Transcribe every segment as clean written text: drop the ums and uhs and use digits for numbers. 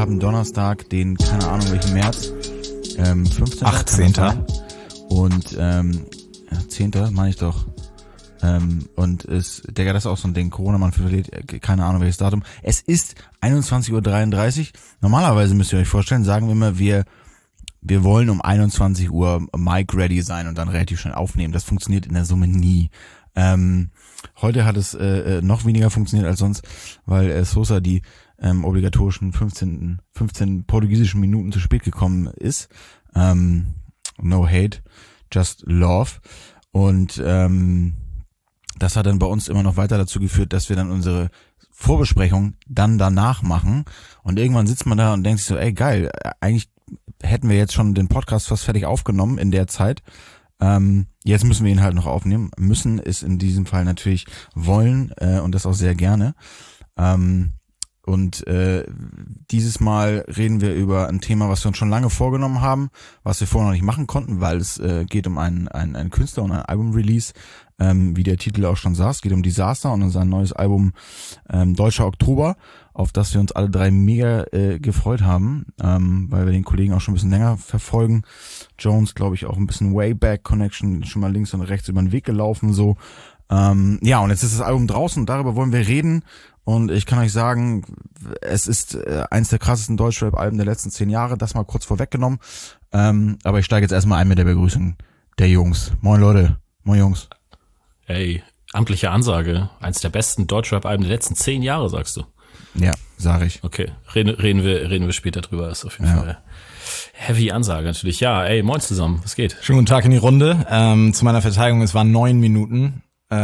haben Donnerstag, den, keine Ahnung welchen März, 15. 18. Und 10. meine ich doch. Und Digga, das ist auch so ein Ding, Corona-Mann verliert, keine Ahnung welches Datum. Es ist 21:33 Uhr. Normalerweise müsst ihr euch vorstellen, sagen wir immer, wir wollen um 21 Uhr Mic ready sein und dann relativ schnell aufnehmen. Das funktioniert in der Summe nie. Heute hat es noch weniger funktioniert als sonst, weil Sosa die obligatorischen 15 portugiesischen Minuten zu spät gekommen ist. No hate, just love. Und das hat dann bei uns immer noch weiter dazu geführt, dass wir dann unsere Vorbesprechung dann danach machen. Und irgendwann sitzt man da und denkt sich so, ey geil, eigentlich hätten wir jetzt schon den Podcast fast fertig aufgenommen in der Zeit. Jetzt müssen wir ihn halt noch aufnehmen. Müssen ist in diesem Fall natürlich wollen und das auch sehr gerne. Und dieses Mal reden wir über ein Thema, was wir uns schon lange vorgenommen haben, was wir vorher noch nicht machen konnten, weil es geht um einen Künstler und ein Album-Release, wie der Titel auch schon sagt. Es geht um Disaster und um sein neues Album Deutscher Oktober, auf das wir uns alle drei mega gefreut haben, weil wir den Kollegen auch schon ein bisschen länger verfolgen. Jones, glaube ich, auch ein bisschen Wayback Connection, schon mal links und rechts über den Weg gelaufen so. Ja, und jetzt ist das Album draußen, darüber wollen wir reden. Und ich kann euch sagen, es ist eins der krassesten Deutschrap-Alben der letzten 10 Jahre, das mal kurz vorweggenommen. Aber ich steige jetzt erstmal ein mit der Begrüßung der Jungs. Moin Leute, moin Jungs. Ey, amtliche Ansage. Eins der besten Deutschrap-Alben der letzten 10 Jahre, sagst du? Ja, sag ich. Okay, reden wir später drüber. Ist auf jeden Fall heavy Ansage natürlich. Ja, ey, moin zusammen, was geht? Schönen guten Tag in die Runde. Zu meiner Verteidigung, es waren 9 Minuten.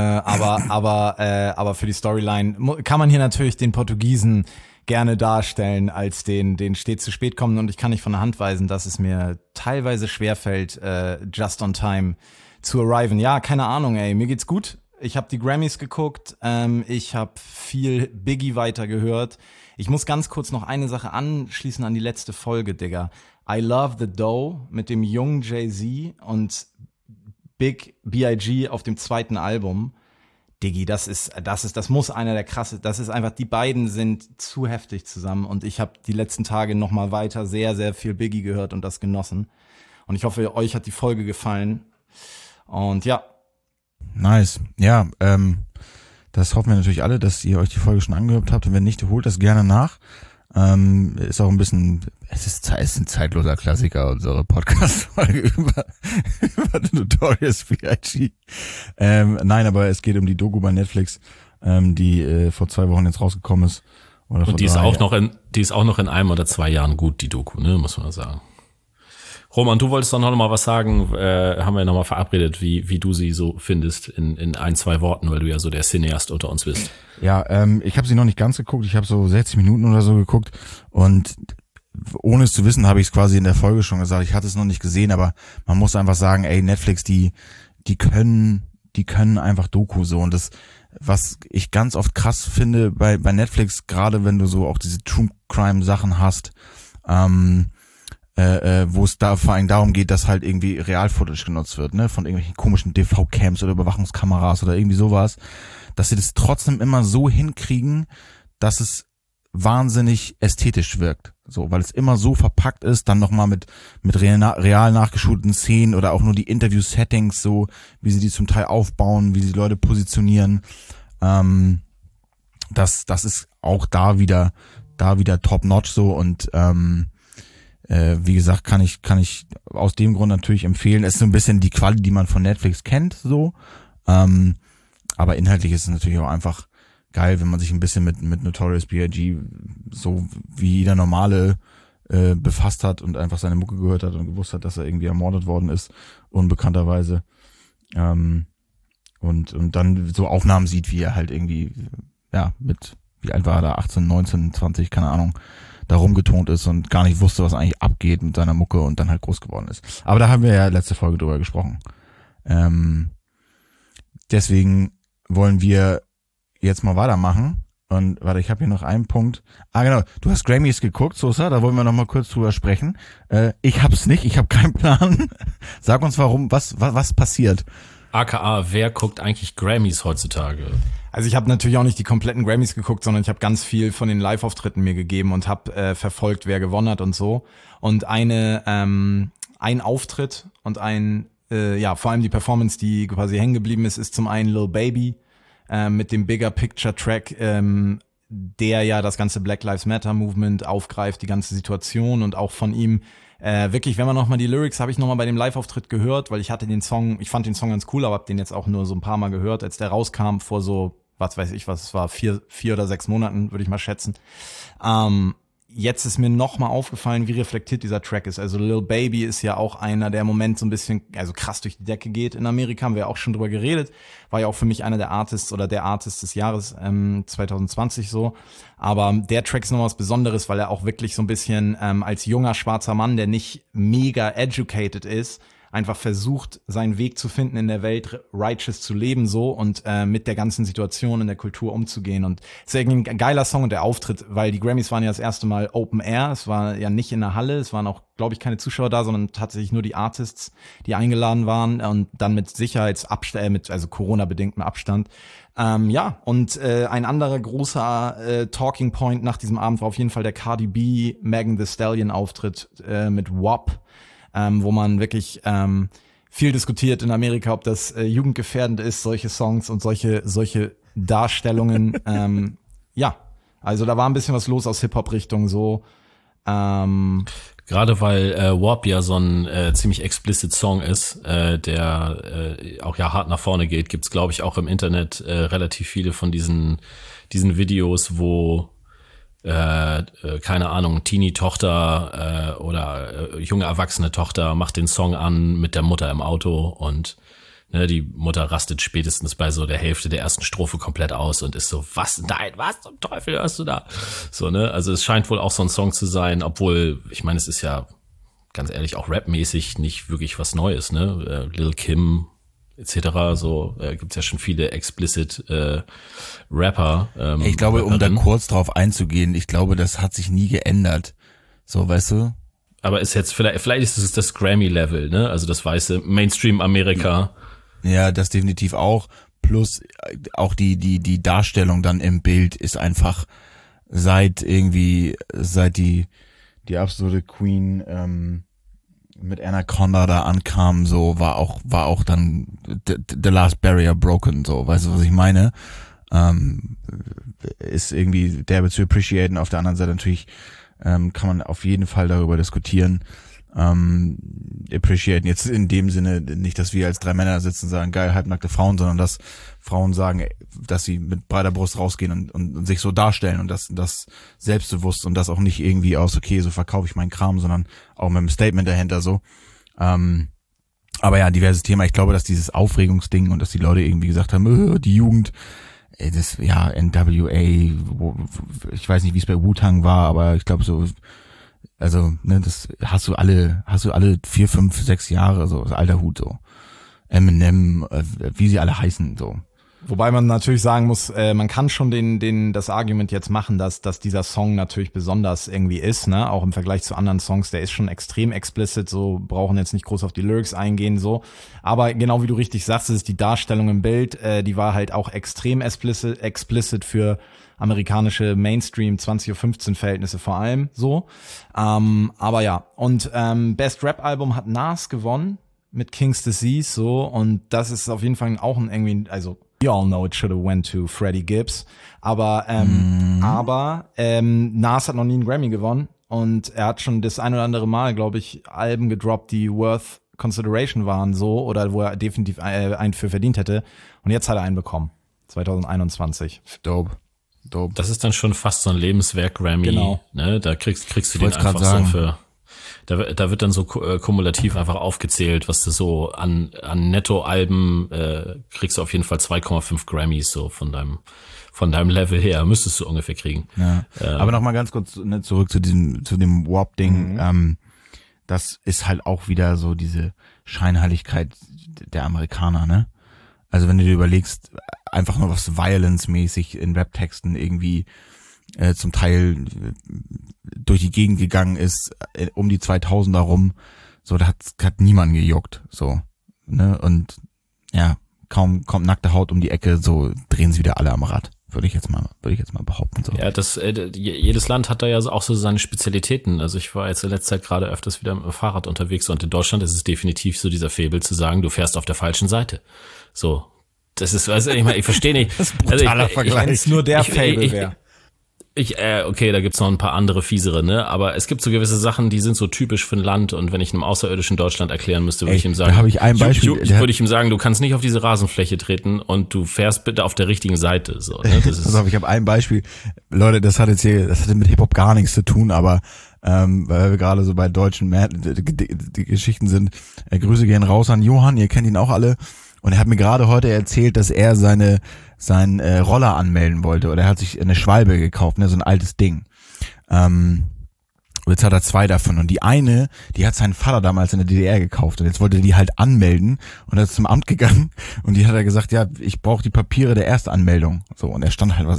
Aber für die Storyline kann man hier natürlich den Portugiesen gerne darstellen als den stets zu spät kommen. Und ich kann nicht von der Hand weisen, dass es mir teilweise schwerfällt, just on time zu arriven. Ja, keine Ahnung, ey, mir geht's gut. Ich habe die Grammys geguckt, ich habe viel Biggie weitergehört. Ich muss ganz kurz noch eine Sache anschließen an die letzte Folge, Digga. I Love the Dough mit dem jungen Jay-Z und Big B.I.G. auf dem zweiten Album. Diggi, das muss einer der krasse, das ist einfach, die beiden sind zu heftig zusammen und ich habe die letzten Tage nochmal weiter sehr, sehr viel Biggie gehört und das genossen. Und ich hoffe, euch hat die Folge gefallen. Und ja. Nice. Ja, das hoffen wir natürlich alle, dass ihr euch die Folge schon angehört habt und wenn nicht, holt das gerne nach. Ist auch ein bisschen, es ist ein zeitloser Klassiker, unsere Podcast-Folge über Notorious B.I.G. Nein, aber es geht um die Doku bei Netflix, die vor 2 Wochen jetzt rausgekommen ist. Oder und die ist auch noch in 1 oder 2 Jahren gut, die Doku, ne, muss man sagen. Roman, du wolltest doch noch mal was sagen, haben wir noch mal verabredet, wie du sie so findest in 1, 2 Worten, weil du ja so der Cineast unter uns bist. Ja, ich habe sie noch nicht ganz geguckt, ich habe so 60 Minuten oder so geguckt und ohne es zu wissen, habe ich es quasi in der Folge schon gesagt, ich hatte es noch nicht gesehen, aber man muss einfach sagen, ey, Netflix, die können einfach Doku so und das, was ich ganz oft krass finde bei Netflix, gerade wenn du so auch diese True Crime Sachen hast, wo es da vor allem darum geht, dass halt irgendwie Real-Footage genutzt wird, ne, von irgendwelchen komischen DV-Cams oder Überwachungskameras oder irgendwie sowas, dass sie das trotzdem immer so hinkriegen, dass es wahnsinnig ästhetisch wirkt, so, weil es immer so verpackt ist, dann nochmal mit real nachgeschulten Szenen oder auch nur die Interview-Settings, so, wie sie die zum Teil aufbauen, wie sie die Leute positionieren, das ist auch da wieder top-notch so und, wie gesagt, kann ich aus dem Grund natürlich empfehlen. Es ist so ein bisschen die Quali, die man von Netflix kennt, so. Aber inhaltlich ist es natürlich auch einfach geil, wenn man sich ein bisschen mit Notorious B.I.G. so wie jeder normale befasst hat und einfach seine Mucke gehört hat und gewusst hat, dass er irgendwie ermordet worden ist, unbekannterweise. Und dann so Aufnahmen sieht, wie er halt irgendwie, ja, wie alt war er da, 18, 19, 20, keine Ahnung, da rumgetont ist und gar nicht wusste, was eigentlich abgeht mit seiner Mucke und dann halt groß geworden ist. Aber da haben wir ja letzte Folge drüber gesprochen. Deswegen wollen wir jetzt mal weitermachen. Und warte, ich habe hier noch einen Punkt. Genau, du hast Grammys geguckt, Sosa, da wollen wir noch mal kurz drüber sprechen. Ich hab's nicht, ich habe keinen Plan. Sag uns warum, was passiert? AKA, wer guckt eigentlich Grammys heutzutage? Also ich habe natürlich auch nicht die kompletten Grammys geguckt, sondern ich habe ganz viel von den Live-Auftritten mir gegeben und habe verfolgt, wer gewonnen hat und so. Und ein Auftritt und vor allem die Performance, die quasi hängen geblieben ist zum einen Lil Baby mit dem Bigger Picture Track, der ja das ganze Black Lives Matter Movement aufgreift, die ganze Situation und auch von ihm wirklich, wenn man nochmal die Lyrics, habe ich nochmal bei dem Live-Auftritt gehört, weil ich fand den Song ganz cool, aber habe den jetzt auch nur so ein paar Mal gehört, als der rauskam vor so, was weiß ich, was es war, 4 oder 6 Monaten, würde ich mal schätzen. Jetzt ist mir nochmal aufgefallen, wie reflektiert dieser Track ist. Also Lil Baby ist ja auch einer, der im Moment so ein bisschen, also krass durch die Decke geht in Amerika, haben wir ja auch schon drüber geredet. War ja auch für mich einer der Artists oder der Artist des Jahres 2020 so. Aber der Track ist noch was Besonderes, weil er auch wirklich so ein bisschen als junger schwarzer Mann, der nicht mega educated ist, einfach versucht, seinen Weg zu finden in der Welt, righteous zu leben so und mit der ganzen Situation in der Kultur umzugehen. Und es ist irgendwie ein geiler Song und der Auftritt, weil die Grammys waren ja das erste Mal Open Air, es war ja nicht in der Halle, es waren auch, glaube ich, keine Zuschauer da, sondern tatsächlich nur die Artists, die eingeladen waren und dann mit Sicherheitsabstand, also Corona-bedingtem Abstand. Ein anderer großer Talking Point nach diesem Abend war auf jeden Fall der Cardi B, Megan Thee Stallion Auftritt mit WAP. Wo man wirklich viel diskutiert in Amerika, ob das jugendgefährdend ist, solche Songs und solche Darstellungen. Also da war ein bisschen was los aus Hip-Hop-Richtung so. Gerade weil WAP ja so ein ziemlich explicit Song ist, der auch ja hart nach vorne geht, gibt's glaube ich auch im Internet relativ viele von diesen Videos, wo keine Ahnung, Teenie-Tochter oder junge erwachsene Tochter macht den Song an mit der Mutter im Auto und die Mutter rastet spätestens bei so der Hälfte der ersten Strophe komplett aus und ist so, was zum Teufel hörst du da? So, also es scheint wohl auch so ein Song zu sein, obwohl, ich meine, es ist ja ganz ehrlich auch rapmäßig nicht wirklich was Neues, Lil Kim etc. So gibt's ja schon viele explicit Rapper. Ich glaube, um da kurz drauf einzugehen, ich glaube, das hat sich nie geändert. So, weißt du? Aber ist jetzt vielleicht ist es das Grammy-Level, ne? Also das weiße Mainstream-Amerika. Ja, das definitiv auch. Plus auch die Darstellung dann im Bild ist einfach seit die absolute Queen mit Anaconda da ankam, so war auch dann the last barrier broken, so, weißt du, was ich meine? Ist irgendwie derbe zu appreciaten. Auf der anderen Seite natürlich kann man auf jeden Fall darüber diskutieren. Appreciaten jetzt in dem Sinne nicht, dass wir als 3 Männer sitzen und sagen, geil, halbnackte Frauen, sondern dass Frauen sagen, dass sie mit breiter Brust rausgehen und sich so darstellen und das selbstbewusst und das auch nicht irgendwie aus, okay, so verkaufe ich meinen Kram, sondern auch mit einem Statement dahinter so. Aber ja, diverses Thema. Ich glaube, dass dieses Aufregungsding und dass die Leute irgendwie gesagt haben, die Jugend, das, ja, NWA, ich weiß nicht, wie es bei Wu-Tang war, aber ich glaube so, also, das hast du alle 4, 5, 6 Jahre, so, alter Hut, so. Eminem, wie sie alle heißen, so. Wobei man natürlich sagen muss, man kann schon das Argument jetzt machen, dass dieser Song natürlich besonders irgendwie ist, ne, auch im Vergleich zu anderen Songs, der ist schon extrem explicit, so, brauchen jetzt nicht groß auf die Lyrics eingehen, so. Aber genau wie du richtig sagst, ist die Darstellung im Bild, die war halt auch extrem explicit für amerikanische Mainstream 20:15 Uhr Verhältnisse vor allem, so. Aber ja, und Best Rap Album hat Nas gewonnen mit King's Disease, so, und das ist auf jeden Fall auch ein irgendwie, also we all know it should have went to Freddie Gibbs, aber Nas hat noch nie einen Grammy gewonnen und er hat schon das ein oder andere Mal, glaube ich, Alben gedroppt, die worth consideration waren, so, oder wo er definitiv einen für verdient hätte, und jetzt hat er einen bekommen, 2021. Dope. Das ist dann schon fast so ein Lebenswerk-Grammy, genau. Ne? Da kriegst du den einfach so für, da wird dann so kumulativ einfach aufgezählt, was du so an Netto-Alben kriegst du auf jeden Fall 2,5 Grammys so von deinem Level her, müsstest du ungefähr kriegen. Ja. Aber noch mal ganz kurz zurück zu dem WAP-Ding. Das ist halt auch wieder so diese Scheinheiligkeit der Amerikaner, ne? Also wenn du dir überlegst, einfach nur was Violence-mäßig in Rap-Texten irgendwie zum Teil durch die Gegend gegangen ist, um die 2000er rum, so, da hat niemand gejuckt, so, ne, und ja, kaum kommt nackte Haut um die Ecke, so drehen sie wieder alle am Rad. Würde ich jetzt mal behaupten. So. Ja, jedes Land hat da ja auch so seine Spezialitäten. Also ich war jetzt in letzter Zeit gerade öfters wieder mit dem Fahrrad unterwegs und in Deutschland ist es definitiv so dieser Faible zu sagen, du fährst auf der falschen Seite. So, das ist, also ich verstehe nicht. Das ist ein brutaler Vergleich. Wenn es nur der Fable wäre. Okay, da gibt's noch ein paar andere fiesere, ne? Aber es gibt so gewisse Sachen, die sind so typisch für ein Land und wenn ich einem Außerirdischen Deutschland erklären müsste, würde ich ihm sagen, da habe ich ein Beispiel. Würde ich ihm sagen, du kannst nicht auf diese Rasenfläche treten und du fährst bitte auf der richtigen Seite. So, ne? Das ist ich habe ein Beispiel. Leute, das hatte mit Hip-Hop gar nichts zu tun, aber weil wir gerade so bei deutschen die Geschichten sind. Grüße gehen raus an Johann, ihr kennt ihn auch alle. Und er hat mir gerade heute erzählt, dass er seinen Roller anmelden wollte. Oder er hat sich eine Schwalbe gekauft, ne, so ein altes Ding. Und jetzt hat er 2 davon. Und die eine, die hat seinen Vater damals in der DDR gekauft. Und jetzt wollte er die halt anmelden. Und er ist zum Amt gegangen. Und die hat er gesagt, ja, ich brauche die Papiere der Erstanmeldung. So, und er stand halt,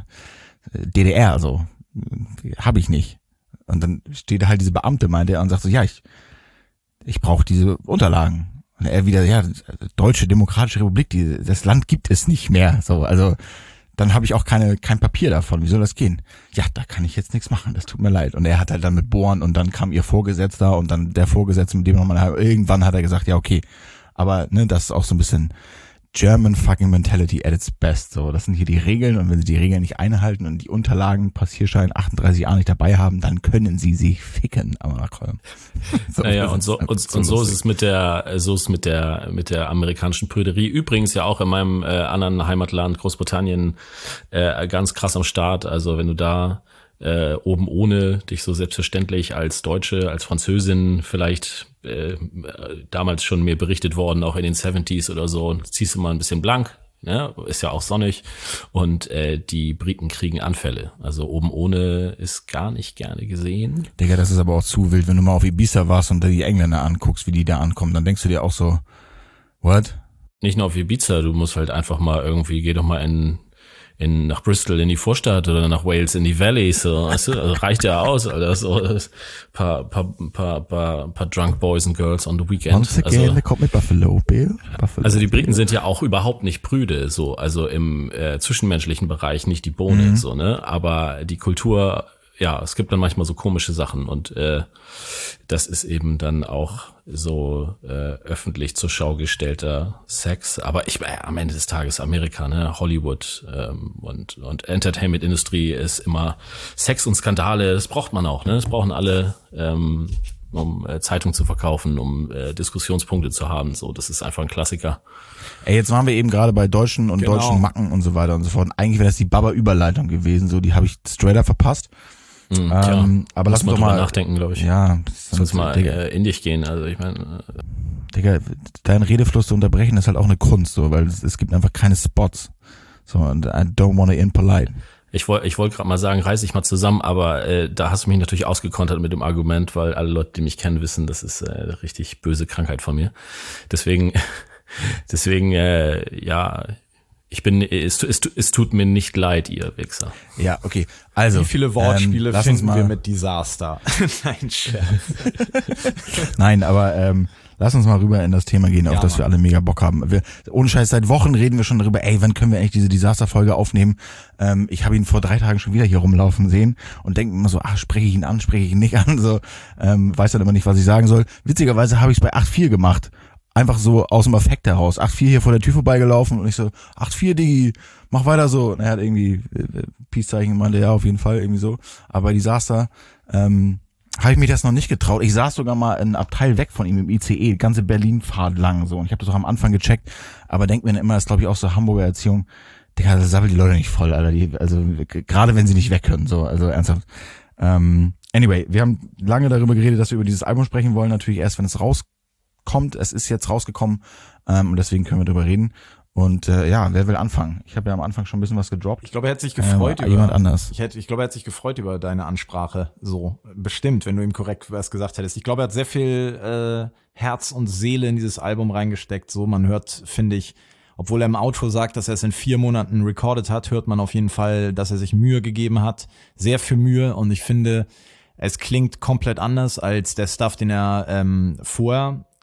DDR, so, habe ich nicht. Und dann steht halt diese Beamte, meinte er, und sagt so, ja, ich brauche diese Unterlagen. Und er wieder, ja, Deutsche Demokratische Republik, das Land gibt es nicht mehr. So, also dann habe ich auch kein Papier davon. Wie soll das gehen? Ja, da kann ich jetzt nichts machen, das tut mir leid. Und er hat halt dann mit Bohren und dann kam ihr Vorgesetzter und dann der Vorgesetzte, mit dem nochmal, irgendwann hat er gesagt, ja, okay. Aber ne, das ist auch so ein bisschen German fucking Mentality at its best. So, das sind hier die Regeln und wenn sie die Regeln nicht einhalten und die Unterlagen, Passierschein 38a nicht dabei haben, dann können sie sich ficken. Aber so, naja, und so ist es mit der amerikanischen Prüderie. Übrigens ja auch in meinem anderen Heimatland Großbritannien ganz krass am Start. Also wenn du da oben ohne dich so selbstverständlich als Deutsche, als Französin vielleicht damals schon mir berichtet worden, auch in den 70s oder so, ziehst du mal ein bisschen blank, ne? Ist ja auch sonnig und die Briten kriegen Anfälle. Also oben ohne ist gar nicht gerne gesehen. Digga, das ist aber auch zu wild, wenn du mal auf Ibiza warst und da die Engländer anguckst, wie die da ankommen, dann denkst du dir auch so, what? Nicht nur auf Ibiza, du musst halt einfach mal irgendwie, geh doch mal nach Bristol in die Vorstadt oder nach Wales in die Valley, so, weißt du, also reicht ja aus, Alter, so, paar Drunk Boys and Girls on the Weekend. Once again, kommt mit Buffalo Bill. Also die Briten sind ja auch überhaupt nicht prüde, so, also im zwischenmenschlichen Bereich nicht die Bohne, so, ne, aber die Kultur, ja, es gibt dann manchmal so komische Sachen und das ist eben dann auch so öffentlich zur Schau gestellter Sex. Aber am Ende des Tages Amerika, ne, Hollywood und Entertainment-Industrie ist immer Sex und Skandale. Das braucht man auch, ne? Das brauchen alle, um Zeitung zu verkaufen, um Diskussionspunkte zu haben. So, das ist einfach ein Klassiker. Ey, jetzt waren wir eben gerade bei Deutschen und deutschen Macken und so weiter und so fort. Und eigentlich wäre das die Baba-Überleitung gewesen, so, die habe ich straight up verpasst. Aber lass uns doch mal nachdenken, glaube ich. Ja, lass uns mal in dich gehen. Also ich meine, Digga, deinen Redefluss zu unterbrechen ist halt auch eine Kunst, so, weil es gibt einfach keine Spots. So, und I don't wanna impolite. Ich wollte gerade mal sagen, reiß dich mal zusammen, aber da hast du mich natürlich ausgekontert mit dem Argument, weil alle Leute, die mich kennen, wissen, das ist eine richtig böse Krankheit von mir. Deswegen, ja. Es tut mir nicht leid, ihr Wichser. Ja, okay. Also, wie viele Wortspiele finden wir mit Disaster? Nein, Scherz. Nein, aber lass uns mal rüber in das Thema gehen, auf das wir alle mega Bock haben. Ohne Scheiß, seit Wochen reden wir schon darüber, ey, wann können wir eigentlich diese Disaster-Folge aufnehmen? Ich habe ihn vor 3 Tagen schon wieder hier rumlaufen sehen und denke immer so, spreche ich ihn an, spreche ich ihn nicht an, so, weiß dann immer nicht, was ich sagen soll. Witzigerweise habe ich es bei 8.4 gemacht. Einfach so aus dem Affekt heraus. 8.4 hier vor der Tür vorbeigelaufen und ich so, 8.4, Digi, mach weiter so. Und er hat irgendwie Peace-Zeichen gemeint, ja, auf jeden Fall, irgendwie so. Aber bei Disaster habe ich mich das noch nicht getraut. Ich saß sogar mal ein Abteil weg von ihm im ICE, ganze Berlin-Fahrt lang so. Und ich habe das auch am Anfang gecheckt, aber denkt mir dann immer, das ist glaube ich auch so Hamburger Erziehung, Digga, das sabbelt die Leute nicht voll, Alter. Also gerade wenn sie nicht weg können, so, also ernsthaft. Anyway, wir haben lange darüber geredet, dass wir über dieses Album sprechen wollen, natürlich erst, wenn es rauskommt. Es ist jetzt rausgekommen und deswegen können wir darüber reden. Und wer will anfangen? Ich habe ja am Anfang schon ein bisschen was gedroppt. Ich glaube, er hat sich gefreut über jemand anders. Ich glaube, er hat sich gefreut über deine Ansprache. So bestimmt, wenn du ihm korrekt was gesagt hättest. Ich glaube, er hat sehr viel Herz und Seele in dieses Album reingesteckt. So, man hört, finde ich, obwohl er im Outro sagt, dass er es in 4 Monaten recorded hat, hört man auf jeden Fall, dass er sich Mühe gegeben hat. Sehr viel Mühe. Und ich finde, es klingt komplett anders als der Stuff, den er vorher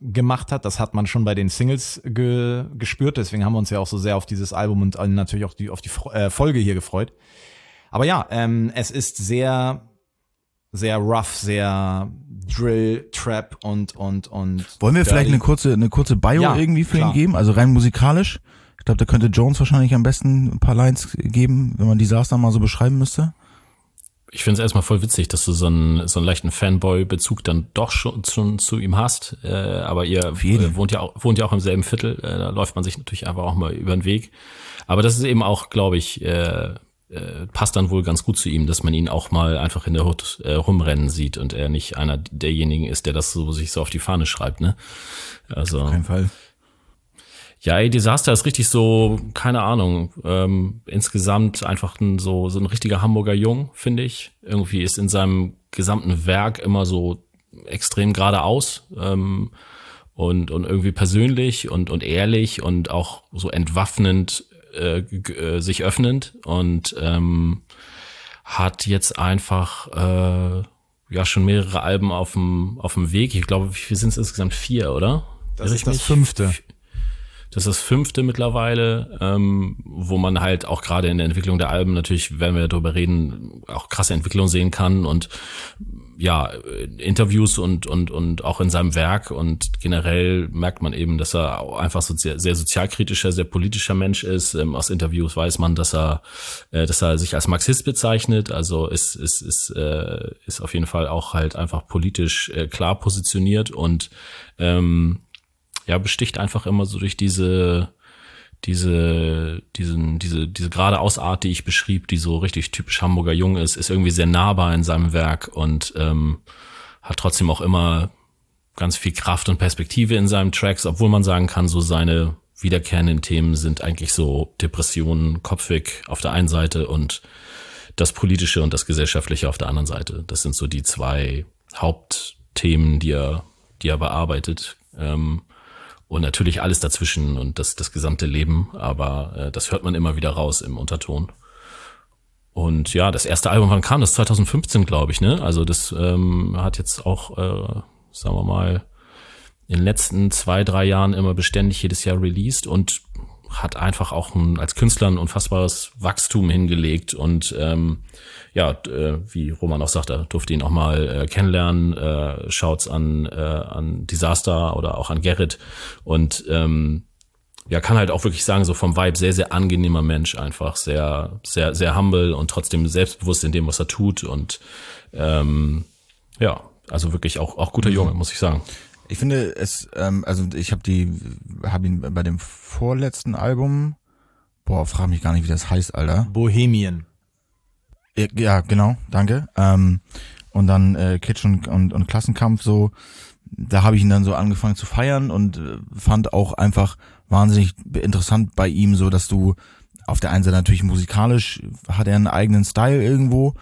gemacht hat. Das hat man schon bei den Singles gespürt. Deswegen haben wir uns ja auch so sehr auf dieses Album und natürlich auch auf die Folge hier gefreut. Aber ja, es ist sehr, sehr rough, sehr Drill, Trap und Wollen wir vielleicht eine kurze Bio Ja, irgendwie für klar. ihn geben? Also rein musikalisch. Ich glaube, da könnte Jones wahrscheinlich am besten ein paar Lines geben, wenn man Disaster mal so beschreiben müsste. Ich finde es erstmal voll witzig, dass du so einen leichten Fanboy-Bezug dann doch schon zu ihm hast. Aber ihr jeden. wohnt ja auch im selben Viertel. Da läuft man sich natürlich einfach auch mal über den Weg. Aber das ist eben auch, glaube ich, passt dann wohl ganz gut zu ihm, dass man ihn auch mal einfach in der Hut rumrennen sieht und er nicht einer derjenigen ist, der das so sich so auf die Fahne schreibt, ne? Also Auf keinen Fall. ja, ey, Disaster ist richtig so, keine Ahnung, insgesamt einfach so ein richtiger Hamburger Jung, finde ich. Irgendwie ist in seinem gesamten Werk immer so extrem geradeaus und irgendwie persönlich und ehrlich und auch so entwaffnend sich öffnend und hat jetzt einfach ja schon mehrere Alben auf dem Weg. Ich glaube, wie viel sind es insgesamt? 4, oder? das ist das 5. Das ist das 5. mittlerweile, wo man halt auch gerade in der Entwicklung der Alben natürlich, wenn wir darüber reden, auch krasse Entwicklung sehen kann und ja, Interviews und auch in seinem Werk und generell merkt man eben, dass er auch einfach so sehr, sehr sozialkritischer, sehr politischer Mensch ist. Aus Interviews weiß man, dass er sich als Marxist bezeichnet, also ist auf jeden Fall auch halt einfach politisch klar positioniert und ja, besticht einfach immer so durch diese geradeausart, die ich beschrieb, die so richtig typisch Hamburger Jung ist irgendwie sehr nahbar in seinem Werk und hat trotzdem auch immer ganz viel Kraft und Perspektive in seinen Tracks, obwohl man sagen kann, so seine wiederkehrenden Themen sind eigentlich so Depressionen, Kopfweg auf der einen Seite und das Politische und das Gesellschaftliche auf der anderen Seite. Das sind so die 2 Hauptthemen, die er bearbeitet. Und natürlich alles dazwischen und das gesamte Leben, aber das hört man immer wieder raus im Unterton. Und ja, das erste Album, wann kam das? 2015, glaube ich, ne? Also das hat jetzt auch, sagen wir mal, in den letzten 2-3 Jahren immer beständig jedes Jahr released und hat einfach auch als Künstler ein unfassbares Wachstum hingelegt und ja, wie Roman auch sagte, durfte ihn auch mal kennenlernen, Shouts an Disaster oder auch an Gerrit und ja, kann halt auch wirklich sagen, so vom Vibe sehr, sehr angenehmer Mensch einfach, sehr, sehr, sehr humble und trotzdem selbstbewusst in dem, was er tut und ja, also wirklich auch guter Junge, muss ich sagen. Ich finde es, also ich habe ihn bei dem vorletzten Album, frag mich gar nicht, wie das heißt, Alter. Bohemian. Ja, genau, danke. Und dann Kitsch und Klassenkampf so, da habe ich ihn dann so angefangen zu feiern und fand auch einfach wahnsinnig interessant bei ihm so, dass du auf der einen Seite natürlich musikalisch hat er einen eigenen Style irgendwo,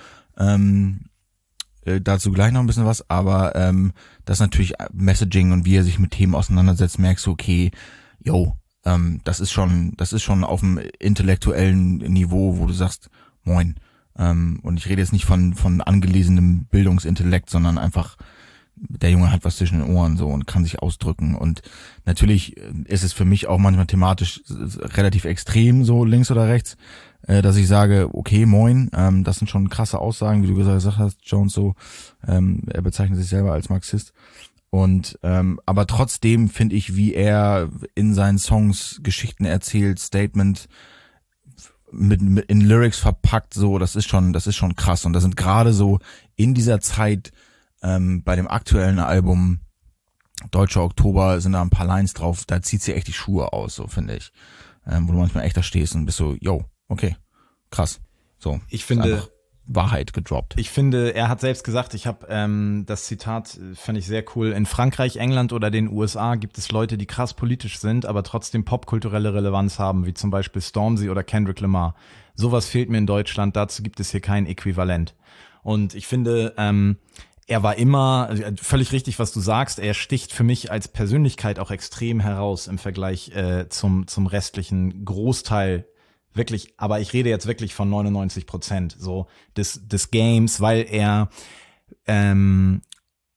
dazu gleich noch ein bisschen was, aber das natürlich Messaging und wie er sich mit Themen auseinandersetzt, merkst du, okay, das ist schon auf dem intellektuellen Niveau, wo du sagst, moin. Und ich rede jetzt nicht von angelesenem Bildungsintellekt, sondern einfach, der Junge hat was zwischen den Ohren so und kann sich ausdrücken. Und natürlich ist es für mich auch manchmal thematisch relativ extrem, so links oder rechts, dass ich sage, okay, moin, das sind schon krasse Aussagen, wie du gesagt hast, Jones so, er bezeichnet sich selber als Marxist. Und aber trotzdem finde ich, wie er in seinen Songs Geschichten erzählt, Statement mit in Lyrics verpackt, so, das ist schon krass. Und da sind gerade so in dieser Zeit bei dem aktuellen Album Deutscher Oktober sind da ein paar Lines drauf, da zieht sie echt die Schuhe aus, so finde ich. Wo du manchmal echt da stehst und bist so, okay, krass. So, ich finde Wahrheit gedroppt. Ich finde, er hat selbst gesagt, ich habe das Zitat, fand ich sehr cool, in Frankreich, England oder den USA gibt es Leute, die krass politisch sind, aber trotzdem popkulturelle Relevanz haben, wie zum Beispiel Stormzy oder Kendrick Lamar. Sowas fehlt mir in Deutschland, dazu gibt es hier kein Äquivalent. Und ich finde, er war immer, völlig richtig, was du sagst, er sticht für mich als Persönlichkeit auch extrem heraus im Vergleich zum restlichen Großteil. Wirklich, aber ich rede jetzt wirklich von 99% so des Games, weil er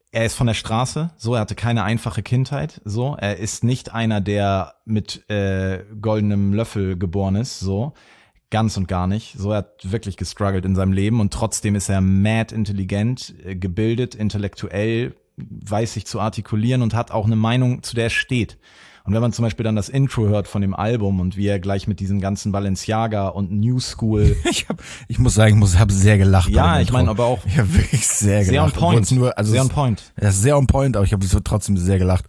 er ist von der Straße, so, er hatte keine einfache Kindheit, so, er ist nicht einer, der mit goldenem Löffel geboren ist, so, ganz und gar nicht, so, er hat wirklich gestruggelt in seinem Leben und trotzdem ist er mad intelligent, gebildet, intellektuell, weiß sich zu artikulieren und hat auch eine Meinung, zu der er steht. Und wenn man zum Beispiel dann das Intro hört von dem Album und wie er gleich mit diesen ganzen Balenciaga und New School. Ich muss sagen, ich habe sehr gelacht. Ja, ich meine, aber auch. Ich habe wirklich sehr gelacht. Sehr on point. Sehr on point. Ja, sehr on point, aber ich habe trotzdem sehr gelacht.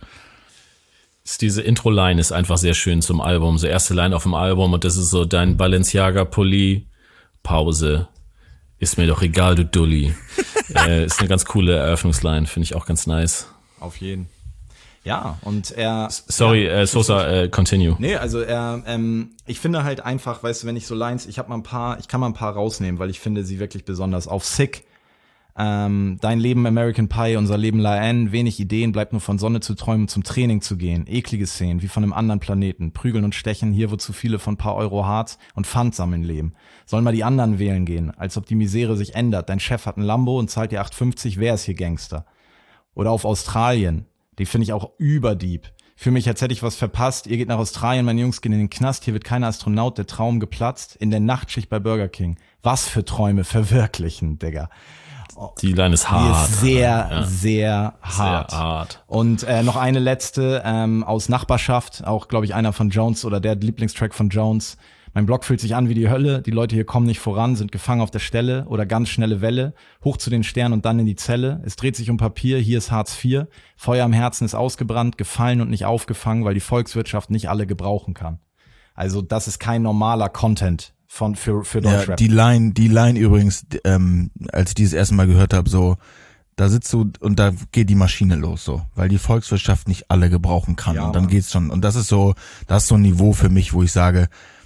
Diese Intro-Line ist einfach sehr schön zum Album. So erste Line auf dem Album und das ist so dein Balenciaga-Pulli, Pause. Ist mir doch egal, du Dulli. Ist eine ganz coole Eröffnungsline, finde ich auch ganz nice. Auf jeden. Ja, und er... Sorry, Sosa, continue. Nee, also ich finde halt einfach, weißt du, wenn ich so Lines, ich kann mal ein paar rausnehmen, weil ich finde sie wirklich besonders. Auf Sick, dein Leben American Pie, unser Leben La-N, wenig Ideen, bleibt nur von Sonne zu träumen, zum Training zu gehen. Eklige Szenen, wie von einem anderen Planeten. Prügeln und stechen, hier wo zu viele von paar Euro hart und Pfand sammeln leben. Sollen mal die anderen wählen gehen, als ob die Misere sich ändert. Dein Chef hat ein Lambo und zahlt dir 8,50, wer ist hier Gangster? Oder auf Australien. Die finde ich auch überdeep. Für mich, als hätte ich was verpasst. Ihr geht nach Australien, meine Jungs gehen in den Knast. Hier wird kein Astronaut, der Traum geplatzt. In der Nachtschicht bei Burger King. Was für Träume verwirklichen, Digga. Die Line ist hart. Die ist sehr hart. Sehr hart. Und noch eine letzte aus Nachbarschaft. Auch, glaube ich, einer von Jones oder der Lieblingstrack von Jones. Mein Block fühlt sich an wie die Hölle, die Leute hier kommen nicht voran, sind gefangen auf der Stelle oder ganz schnelle Welle, hoch zu den Sternen und dann in die Zelle. Es dreht sich um Papier, hier ist Hartz IV, Feuer am Herzen ist ausgebrannt, gefallen und nicht aufgefangen, weil die Volkswirtschaft nicht alle gebrauchen kann. Also das ist kein normaler Content für Deutschrap. Ja, die Line übrigens, als ich die das erste Mal gehört habe, so, da sitzt du und da geht die Maschine los, so, weil die Volkswirtschaft nicht alle gebrauchen kann. Ja, und dann geht's schon. Und das ist so ein Niveau für mich, wo ich sage,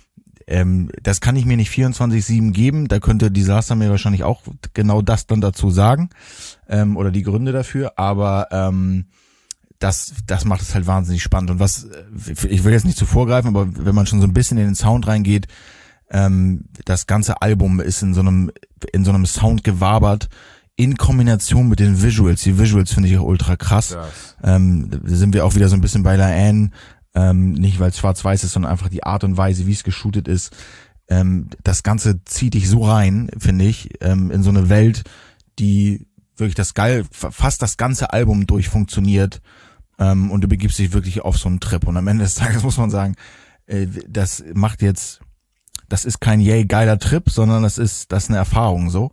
das kann ich mir nicht 24/7 geben, da könnte Disaster mir wahrscheinlich auch genau das dann dazu sagen, oder die Gründe dafür, aber das macht es halt wahnsinnig spannend. Und ich will jetzt nicht zu vorgreifen, aber wenn man schon so ein bisschen in den Sound reingeht, das ganze Album ist in so einem Sound gewabert, in Kombination mit den Visuals. Die Visuals finde ich auch ultra krass. Da sind wir auch wieder so ein bisschen bei La-N. Nicht weil es schwarz-weiß ist, sondern einfach die Art und Weise, wie es geshootet ist. Das Ganze zieht dich so rein, finde ich, in so eine Welt, die wirklich fast das ganze Album durch funktioniert, und du begibst dich wirklich auf so einen Trip. Und am Ende des Tages muss man sagen, das ist kein yay geiler Trip, sondern das ist eine Erfahrung so.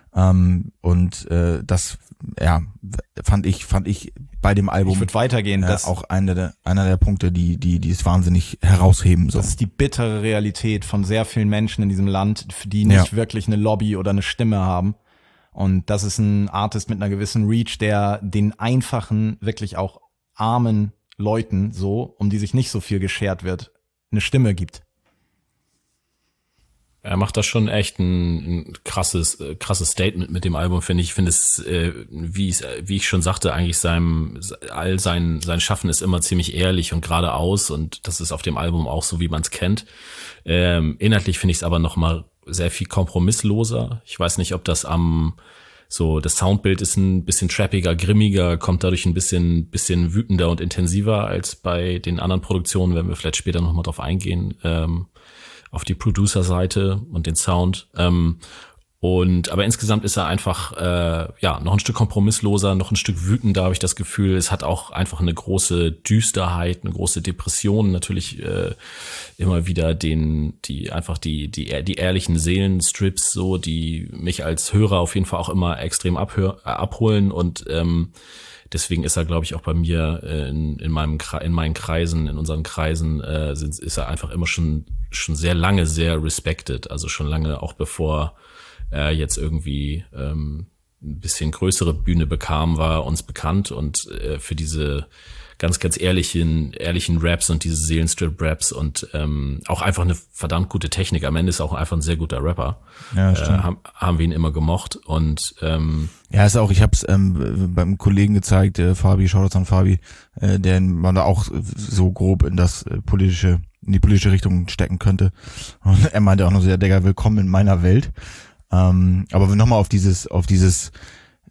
Das fand ich bei dem Album. Ich würde weitergehen. Das auch einer der Punkte, die es wahnsinnig herausheben. So. Das ist die bittere Realität von sehr vielen Menschen in diesem Land, die nicht wirklich eine Lobby oder eine Stimme haben. Und das ist ein Artist mit einer gewissen Reach, der den einfachen, wirklich auch armen Leuten, so, um die sich nicht so viel geschert wird, eine Stimme gibt. Er macht da schon echt ein krasses Statement mit dem Album, finde ich. Ich finde es, wie ich schon sagte, eigentlich sein Schaffen ist immer ziemlich ehrlich und geradeaus und das ist auf dem Album auch so, wie man es kennt. Inhaltlich finde ich es aber noch mal sehr viel kompromissloser. Ich weiß nicht, ob das das Soundbild ist ein bisschen trappiger, grimmiger, kommt dadurch ein bisschen wütender und intensiver als bei den anderen Produktionen, werden wir vielleicht später noch mal drauf eingehen. Auf die Producer-Seite und den Sound. Aber insgesamt ist er einfach noch ein Stück kompromissloser, noch ein Stück wütender, habe ich das Gefühl. Es hat auch einfach eine große Düsterheit, eine große Depression, natürlich immer wieder die ehrlichen Seelenstrips, so, die mich als Hörer auf jeden Fall auch immer extrem abholen und deswegen ist er, glaube ich, auch bei mir in meinen Kreisen, in unseren Kreisen, ist er einfach immer schon sehr lange sehr respected. Also schon lange, auch bevor er jetzt irgendwie ein bisschen größere Bühne bekam, war uns bekannt und für diese ganz, ganz ehrlichen Raps und diese Seelenstrip-Raps und auch einfach eine verdammt gute Technik. Am Ende ist er auch einfach ein sehr guter Rapper. Ja, stimmt. Haben wir ihn immer gemocht und ist auch, ich habe es beim Kollegen gezeigt, Fabi, Shoutouts an Fabi, der man da auch so grob in die politische Richtung stecken könnte. Und er meinte auch noch so, ja, Digga, willkommen in meiner Welt. Aber nochmal auf dieses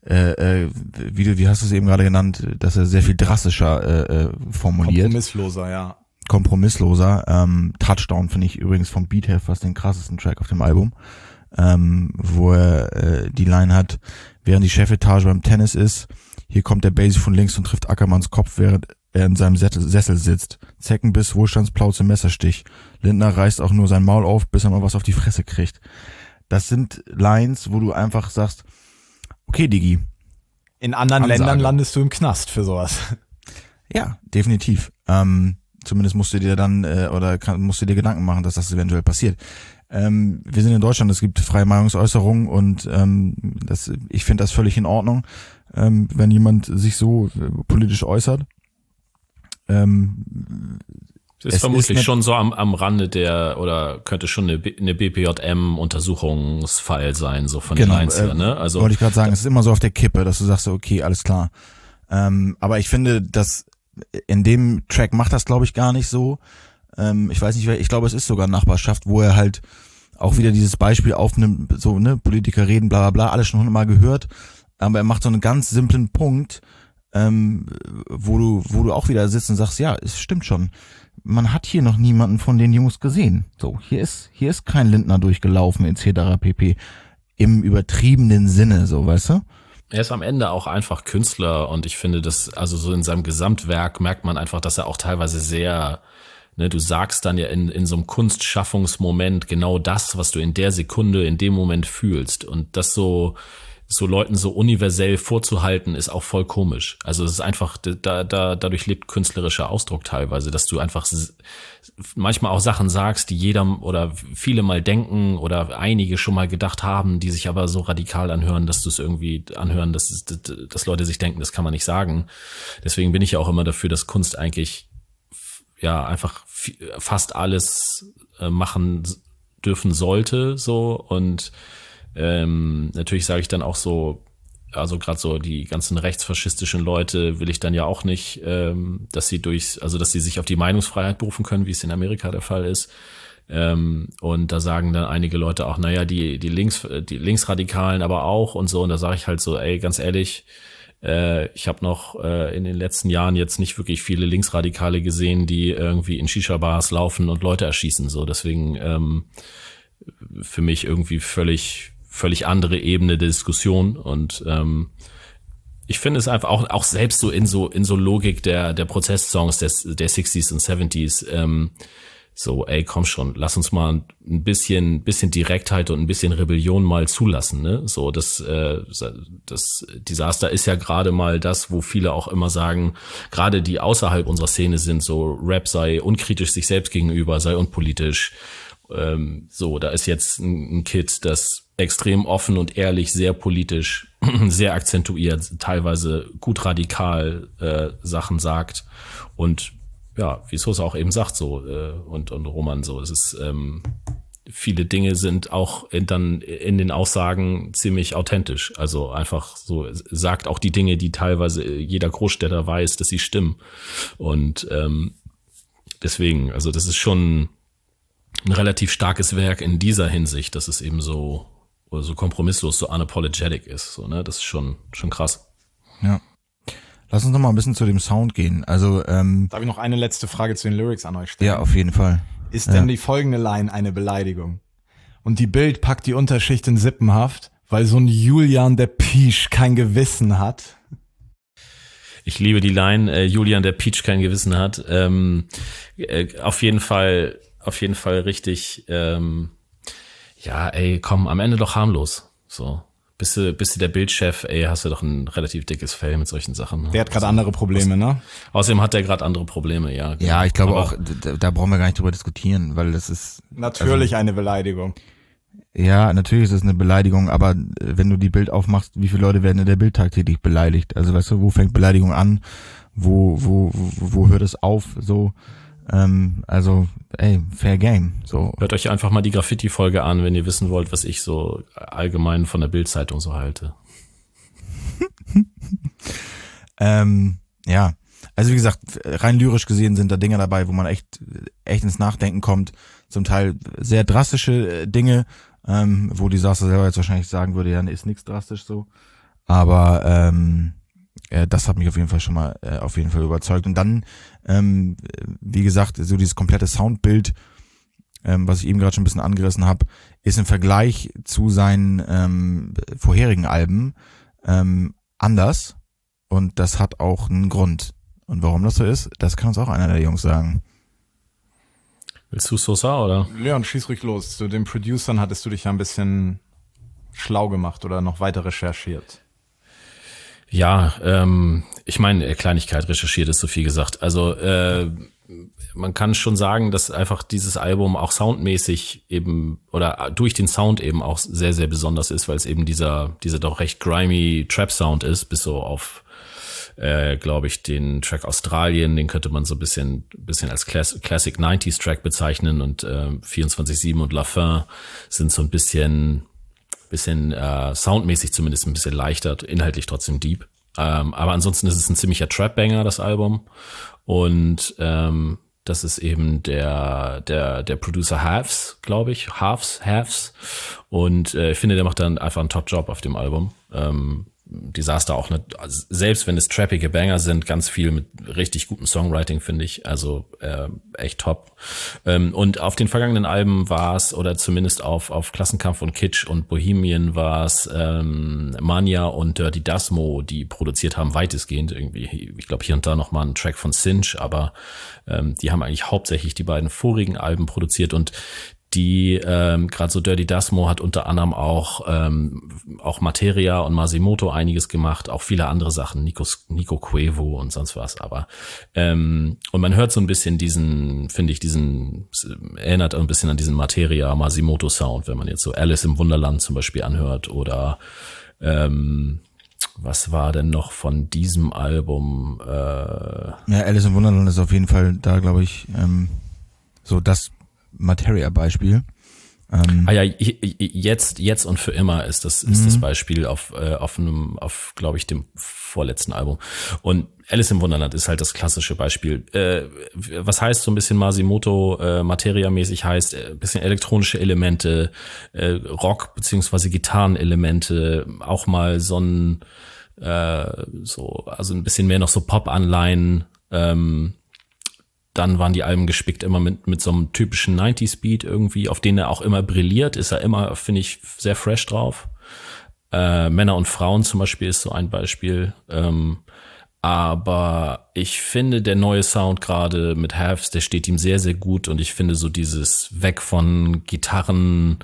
wie hast du es eben gerade genannt, dass er sehr viel drastischer formuliert. Kompromissloser. Touchdown finde ich übrigens vom Beat her fast den krassesten Track auf dem Album, wo er die Line hat, während die Chefetage beim Tennis ist, hier kommt der Basie von links und trifft Ackermanns Kopf, während er in seinem Sessel sitzt. Zeckenbiss, Wohlstandsplauze, Messerstich. Lindner reißt auch nur sein Maul auf, bis er mal was auf die Fresse kriegt. Das sind Lines, wo du einfach sagst, okay, Digi. In anderen Ländern landest du im Knast für sowas. Ja, definitiv. Zumindest musst du dir dann musst du dir Gedanken machen, dass das eventuell passiert. Wir sind in Deutschland, es gibt freie Meinungsäußerung und ich finde das völlig in Ordnung, wenn jemand sich so politisch äußert. Es ist vermutlich schon so am Rande oder könnte schon eine BPJM-Untersuchungsfall sein, so von den Lines her, ne? Also wollte ich gerade sagen, es ist immer so auf der Kippe, dass du sagst, okay, alles klar. Aber ich finde, dass in dem Track macht das, glaube ich, gar nicht so. Ich weiß nicht, ich glaube, es ist sogar Nachbarschaft, wo er halt auch wieder dieses Beispiel aufnimmt, so, ne, Politiker reden, bla bla bla, alles schon 100-mal gehört, aber er macht so einen ganz simplen Punkt, wo du auch wieder sitzt und sagst, ja, es stimmt schon. Man hat hier noch niemanden von den Jungs gesehen. So, hier ist kein Lindner durchgelaufen etc. pp. Im übertriebenen Sinne, so, weißt du? Er ist am Ende auch einfach Künstler und ich finde, dass, also so in seinem Gesamtwerk merkt man einfach, dass er auch teilweise sehr, ne, du sagst dann ja in so einem Kunstschaffungsmoment genau das, was du in der Sekunde, in dem Moment fühlst und das so Leuten so universell vorzuhalten, ist auch voll komisch. Also es ist einfach, dadurch lebt künstlerischer Ausdruck teilweise, dass du einfach manchmal auch Sachen sagst, die jeder oder viele mal denken oder einige schon mal gedacht haben, die sich aber so radikal anhören, dass dass Leute sich denken, das kann man nicht sagen. Deswegen bin ich ja auch immer dafür, dass Kunst eigentlich ja einfach fast alles machen dürfen sollte, so und natürlich sage ich dann auch so, also gerade so die ganzen rechtsfaschistischen Leute will ich dann ja auch nicht, dass sie sich auf die Meinungsfreiheit berufen können, wie es in Amerika der Fall ist. Und da sagen dann einige Leute auch, naja, die Linksradikalen aber auch und so. Und da sage ich halt so, ey, ganz ehrlich, ich habe noch in den letzten Jahren jetzt nicht wirklich viele Linksradikale gesehen, die irgendwie in Shisha-Bars laufen und Leute erschießen. So, deswegen für mich irgendwie völlig andere Ebene der Diskussion und ich finde es einfach auch selbst so in so Logik der Protestsongs der 60s und 70s so, ey, komm schon, lass uns mal ein bisschen Direktheit und ein bisschen Rebellion mal zulassen, ne? So, das Desaster ist ja gerade mal das, wo viele auch immer sagen, gerade die außerhalb unserer Szene sind, so Rap sei unkritisch sich selbst gegenüber, sei unpolitisch. So, da ist jetzt ein Kid, das extrem offen und ehrlich, sehr politisch, sehr akzentuiert, teilweise gut radikal Sachen sagt und ja, wie Sosa auch eben sagt so und Roman so, es ist viele Dinge sind auch dann in den Aussagen ziemlich authentisch, also einfach so sagt auch die Dinge, die teilweise jeder Großstädter weiß, dass sie stimmen und deswegen, also das ist schon ein relativ starkes Werk in dieser Hinsicht, dass es eben so kompromisslos, so unapologetic ist. So, ne? Das ist schon krass. Ja. Lass uns noch mal ein bisschen zu dem Sound gehen. Also, darf ich noch eine letzte Frage zu den Lyrics an euch stellen? Ja, auf jeden Fall. Ist denn die folgende Line eine Beleidigung? Und die Bild packt die Unterschicht in Sippenhaft, weil so ein Julian der Piesch kein Gewissen hat. Ich liebe die Line, Julian der Peach kein Gewissen hat. Auf jeden Fall richtig, ja, ey, komm, am Ende doch harmlos. So, bist du der Bildchef, ey, hast du doch ein relativ dickes Fell mit solchen Sachen. Der hat gerade andere Probleme, ne? Außerdem hat der gerade andere Probleme, ja. Genau. Ja, ich glaube auch, da brauchen wir gar nicht drüber diskutieren, weil das ist natürlich eine Beleidigung. Ja, natürlich ist es eine Beleidigung, aber wenn du die Bild aufmachst, wie viele Leute werden in der Bild tagtäglich beleidigt? Also weißt du, wo fängt Beleidigung an? Wo hört es auf? So. Also, ey, fair game. So. Hört euch einfach mal die Graffiti-Folge an, wenn ihr wissen wollt, was ich so allgemein von der Bild-Zeitung so halte. Ja, also wie gesagt, rein lyrisch gesehen sind da Dinge dabei, wo man echt ins Nachdenken kommt. Zum Teil sehr drastische Dinge, wo Disaster selber jetzt wahrscheinlich sagen würde, ja, ist nichts drastisch so. Aber das hat mich auf jeden Fall schon mal auf jeden Fall überzeugt. Und dann, wie gesagt, so dieses komplette Soundbild, was ich eben gerade schon ein bisschen angerissen habe, ist im Vergleich zu seinen vorherigen Alben anders. Und das hat auch einen Grund. Und warum das so ist, das kann uns auch einer der Jungs sagen. Willst du Sosa, oder? Leon, schieß ruhig los. Zu den Producern hattest du dich ja ein bisschen schlau gemacht oder noch weiter recherchiert. Ja, ich meine, Kleinigkeit recherchiert ist so viel gesagt. Also man kann schon sagen, dass einfach dieses Album auch soundmäßig eben oder durch den Sound eben auch sehr, sehr besonders ist, weil es eben dieser doch recht grimy Trap-Sound ist, bis so auf glaube ich, den Track Australien, den könnte man so ein bisschen als Classic 90s Track bezeichnen und 24/7 und La Fin sind so ein bisschen soundmäßig zumindest ein bisschen leichter, inhaltlich trotzdem deep. Aber ansonsten ist es ein ziemlicher Trap-Banger, das Album. Und das ist eben der Producer Halves, glaube ich. Halves. Und ich finde, der macht dann einfach einen Top-Job auf dem Album. Desaster auch nicht, also selbst wenn es trappige Banger sind, ganz viel mit richtig gutem Songwriting, finde ich, also echt top. Und auf den vergangenen Alben war es, oder zumindest auf Klassenkampf und Kitsch und Bohemian war es Mania und Dirty Dasmo, die produziert haben, weitestgehend irgendwie. Ich glaube hier und da nochmal einen Track von Cinch, aber die haben eigentlich hauptsächlich die beiden vorigen Alben produziert und die gerade so Dirty Dasmo hat unter anderem auch Materia und Masimoto einiges gemacht, auch viele andere Sachen, Nico Cuevo und sonst was, aber und man hört so ein bisschen erinnert ein bisschen an diesen Materia Masimoto Sound, wenn man jetzt so Alice im Wunderland zum Beispiel anhört oder was war denn noch von diesem Album? Ja, Alice im Wunderland ist auf jeden Fall da, glaube ich, so das Materia-Beispiel. Jetzt und für immer ist das Beispiel auf glaube ich, dem vorletzten Album. Und Alice im Wunderland ist halt das klassische Beispiel. Was heißt so ein bisschen Masimoto Materia-mäßig heißt, ein bisschen elektronische Elemente, Rock- beziehungsweise Gitarrenelemente, auch mal also ein bisschen mehr noch so Pop-Anleihen, dann waren die Alben gespickt immer mit so einem typischen 90s Beat irgendwie, auf den er auch immer brilliert, ist er immer, finde ich, sehr fresh drauf. Männer und Frauen zum Beispiel ist so ein Beispiel. Aber ich finde, der neue Sound gerade mit Halves, der steht ihm sehr, sehr gut und ich finde so dieses Weg von Gitarren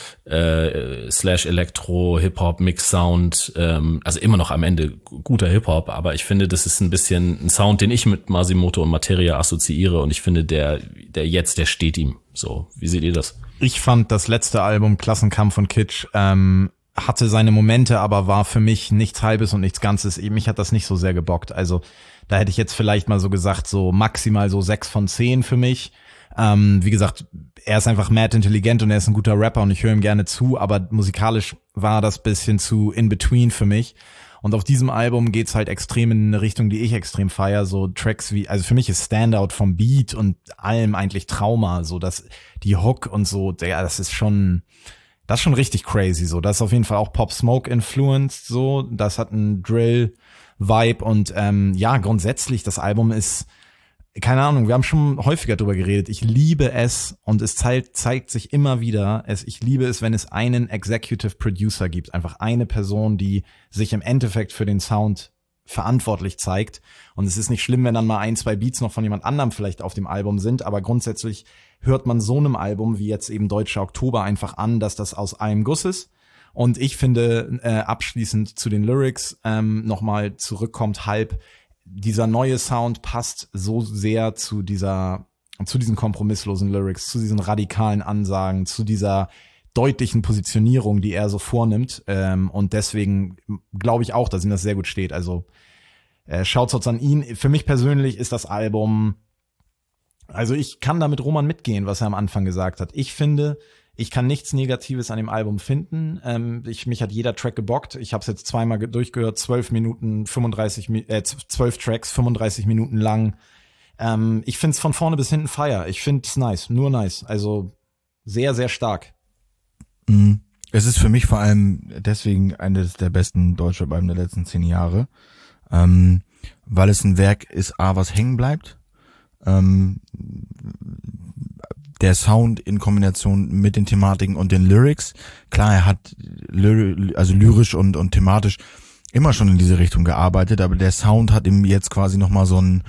/Elektro, Hip-Hop, Mix-Sound, also immer noch am Ende guter Hip-Hop, aber ich finde, das ist ein bisschen ein Sound, den ich mit Masimoto und Materia assoziiere und ich finde, der steht ihm so. Wie seht ihr das? Ich fand das letzte Album Klassenkampf und Kitsch hatte seine Momente, aber war für mich nichts Halbes und nichts Ganzes. Mich hat das nicht so sehr gebockt. Also da hätte ich jetzt vielleicht mal so gesagt, so maximal so 6 von 10 für mich. Wie gesagt, er ist einfach mad intelligent und er ist ein guter Rapper und ich höre ihm gerne zu, aber musikalisch war das bisschen zu in between für mich. Und auf diesem Album geht's halt extrem in eine Richtung, die ich extrem feiere. So Tracks wie, also für mich ist Standout vom Beat und allem eigentlich Trauma, so dass die Hook und so, das ist schon richtig crazy, so. Das ist auf jeden Fall auch Pop Smoke influenced, so. Das hat einen Drill-Vibe und grundsätzlich, das Album ist, keine Ahnung, wir haben schon häufiger drüber geredet. Ich liebe es und es zeigt sich immer wieder. Ich liebe es, wenn es einen Executive Producer gibt. Einfach eine Person, die sich im Endeffekt für den Sound verantwortlich zeigt. Und es ist nicht schlimm, wenn dann mal 1, 2 Beats noch von jemand anderem vielleicht auf dem Album sind. Aber grundsätzlich hört man so einem Album wie jetzt eben Deutscher Oktober einfach an, dass das aus einem Guss ist. Und ich finde, abschließend zu den Lyrics nochmal zurückkommt, dieser neue Sound passt so sehr zu diesen kompromisslosen Lyrics, zu diesen radikalen Ansagen, zu dieser deutlichen Positionierung, die er so vornimmt. Und deswegen glaube ich auch, dass ihm das sehr gut steht. Also Shoutouts an ihn. Für mich persönlich ist das Album, also ich kann da mit Roman mitgehen, was er am Anfang gesagt hat. Ich finde, ich kann nichts Negatives an dem Album finden. Mich hat jeder Track gebockt. Ich habe es jetzt zweimal durchgehört, 12 Tracks, 35 Minuten lang. Ich finde es von vorne bis hinten fire. Ich finde es nice, nur nice. Also sehr, sehr stark. Es ist für mich vor allem deswegen eines der besten Deutschrap-Alben der letzten 10 Jahre, weil es ein Werk ist, was hängen bleibt. Der Sound in Kombination mit den Thematiken und den Lyrics. Klar, er hat lyrisch und thematisch immer schon in diese Richtung gearbeitet, aber der Sound hat ihm jetzt quasi nochmal so ein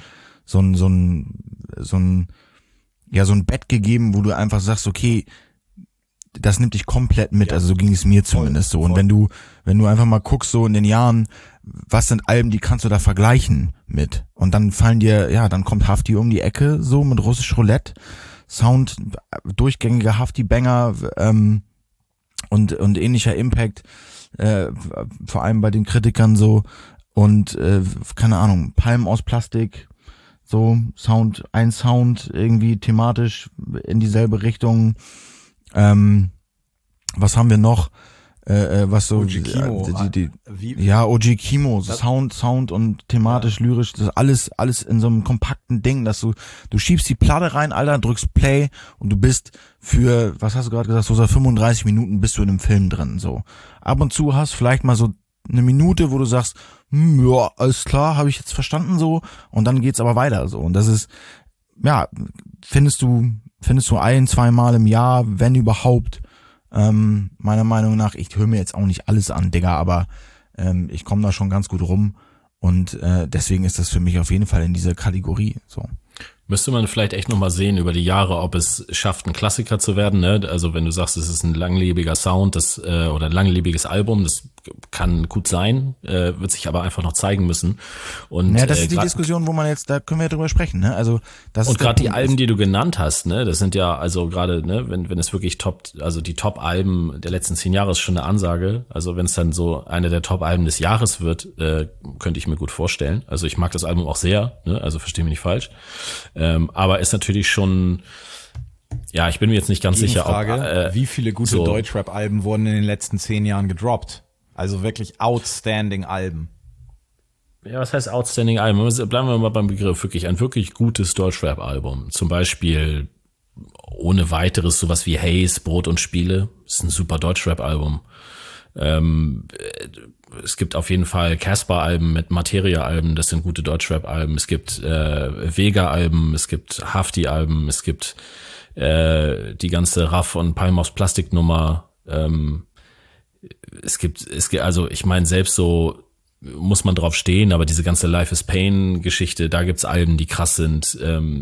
Bett gegeben, wo du einfach sagst, okay, das nimmt dich komplett mit, also so ging es mir zumindest so. Und wenn du einfach mal guckst so in den Jahren, was sind Alben, die kannst du da vergleichen mit? Und dann fallen dir, dann kommt Hafti um die Ecke, so mit Russisch Roulette, Sound, durchgängiger Hafti-Banger, und ähnlicher Impact, vor allem bei den Kritikern so, und keine Ahnung, Palmen aus Plastik, so Sound irgendwie thematisch in dieselbe Richtung. Was haben wir noch? Was so OG Kimo. OG Kimo, Sound und thematisch, lyrisch, das ist alles in so einem kompakten Ding, dass du schiebst die Platte rein, Alter, drückst Play und du bist für, was hast du gerade gesagt, so 35 Minuten bist du in einem Film drin, so. Ab und zu hast vielleicht mal so eine Minute, wo du sagst, ja, alles klar, habe ich jetzt verstanden so, und dann geht's aber weiter so. Und das ist, findest du 1-2 Mal im Jahr, wenn überhaupt, meiner Meinung nach. Ich höre mir jetzt auch nicht alles an, Digga, aber ich komme da schon ganz gut rum, und deswegen ist das für mich auf jeden Fall in dieser Kategorie so. Müsste man vielleicht echt nochmal sehen über die Jahre, ob es schafft, ein Klassiker zu werden, ne? Also wenn du sagst, es ist ein langlebiger Sound, oder ein langlebiges Album, das kann gut sein, wird sich aber einfach noch zeigen müssen. Und das ist die Diskussion, wo man jetzt, da können wir drüber sprechen, ne? Also das und ist gerade die Alben, die du genannt hast, ne, das sind ja also gerade, ne, wenn es wirklich die Top-Alben der letzten 10 Jahre ist schon eine Ansage. Also wenn es dann so eine der Top-Alben des Jahres wird, könnte ich mir gut vorstellen. Also ich mag das Album auch sehr, ne? Also versteh mich nicht falsch. Aber ist natürlich schon, ich bin mir jetzt nicht ganz sicher, ob wie viele gute Deutschrap-Alben wurden in den letzten 10 Jahren gedroppt? Also wirklich outstanding Alben. Ja, was heißt outstanding Alben? Bleiben wir mal beim Begriff, wirklich ein wirklich gutes Deutschrap-Album. Zum Beispiel ohne weiteres sowas wie Haze, Brot und Spiele. Das ist ein super Deutschrap-Album. Es gibt auf jeden Fall Casper-Alben mit Materia-Alben, das sind gute Deutschrap-Alben. Es gibt Vega-Alben, es gibt Hafti-Alben, es gibt die ganze Raff- und Palm aus Plastik-Nummer. Es gibt, also ich meine, selbst so muss man drauf stehen, aber diese ganze Life is Pain-Geschichte, da gibt's Alben, die krass sind.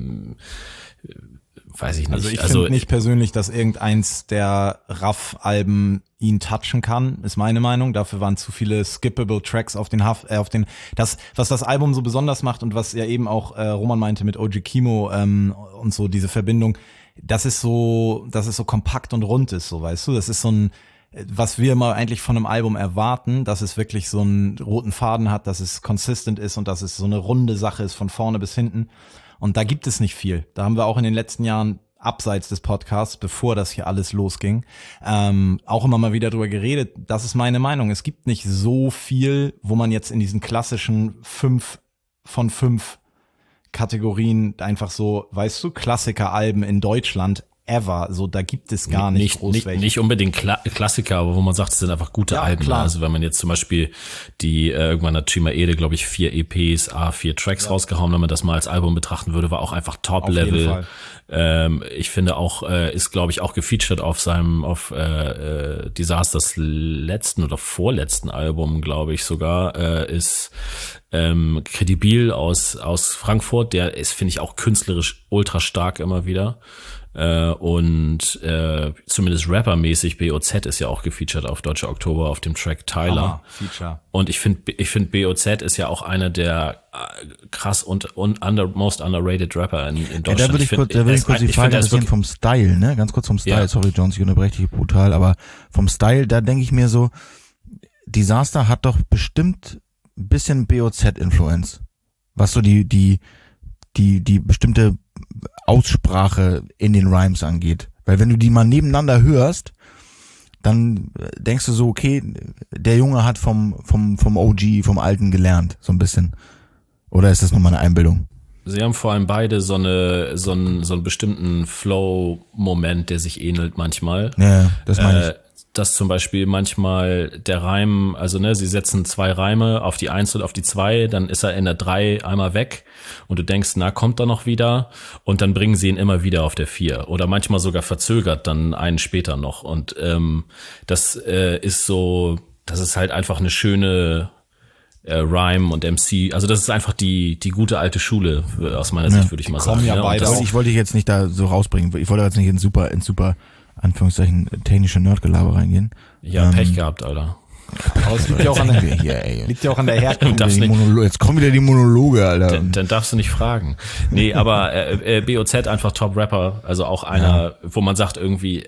Weiß ich nicht. Also ich finde nicht persönlich, dass irgendeins der Raff-Alben ihn touchen kann, ist meine Meinung. Dafür waren zu viele skippable Tracks auf den was das Album so besonders macht und was ja eben auch Roman meinte mit OG Kimo und so diese Verbindung, dass es so kompakt und rund ist, so, weißt du, das ist so ein, was wir mal eigentlich von einem Album erwarten, dass es wirklich so einen roten Faden hat, dass es consistent ist und dass es so eine runde Sache ist von vorne bis hinten. Und da gibt es nicht viel. Da haben wir auch in den letzten Jahren abseits des Podcasts, bevor das hier alles losging, auch immer mal wieder drüber geredet. Das ist meine Meinung. Es gibt nicht so viel, wo man jetzt in diesen klassischen 5 von 5 Kategorien einfach so, weißt du, Klassiker-Alben in Deutschland ever, so da gibt es gar nicht nicht unbedingt Klassiker, aber wo man sagt, es sind einfach gute Alben. Klar. Also wenn man jetzt zum Beispiel irgendwann hat Chima Ede, glaube ich, 4 EPs, 4 Tracks rausgehauen, wenn man das mal als Album betrachten würde, war auch einfach Top-Level. Ich finde auch, ist glaube ich auch gefeatured auf Disasters letzten oder vorletzten Album, glaube ich sogar, ist Credibil aus Frankfurt, der ist, finde ich, auch künstlerisch ultra stark immer wieder. Und zumindest rappermäßig BOZ ist ja auch gefeatured auf Deutscher Oktober auf dem Track Tyler. Feature. Und ich finde BOZ ist ja auch einer der krass und most underrated Rapper in Deutschland. Da würde ich kurz die Frage ein bisschen vom Style, ne? Ganz kurz vom Style. Ja. Sorry, Jones, ich unterbreche dich brutal, aber vom Style, da denke ich mir so, Disaster hat doch bestimmt ein bisschen BOZ-Influence. Was so die bestimmte Aussprache in den Rhymes angeht. Weil wenn du die mal nebeneinander hörst, dann denkst du so, okay, der Junge hat vom OG, vom Alten gelernt, so ein bisschen. Oder ist das nur mal eine Einbildung? Sie haben vor allem beide so einen bestimmten Flow-Moment, der sich ähnelt manchmal. Ja, das meine ich. Dass zum Beispiel manchmal der Reim, also sie setzen 2 Reime auf die 1 und auf die 2, dann ist er in der 3 einmal weg und du denkst, na, kommt er noch wieder? Und dann bringen sie ihn immer wieder auf der 4 oder manchmal sogar verzögert dann einen später noch. Und das ist halt einfach eine schöne Rhyme und MC, also das ist einfach die gute alte Schule aus meiner Sicht, würde ich mal sagen. Ja, beide ich wollte dich jetzt nicht da so rausbringen. Ich wollte jetzt nicht in super Anführungszeichen technische Nerdgelaber reingehen. Ja, Pech gehabt, Alter. Aber es liegt ja auch an der Herkunft. Jetzt kommen wieder die Monologe, Alter. Dann darfst du nicht fragen. Nee, aber BOZ einfach Top-Rapper, also auch einer, wo man sagt irgendwie,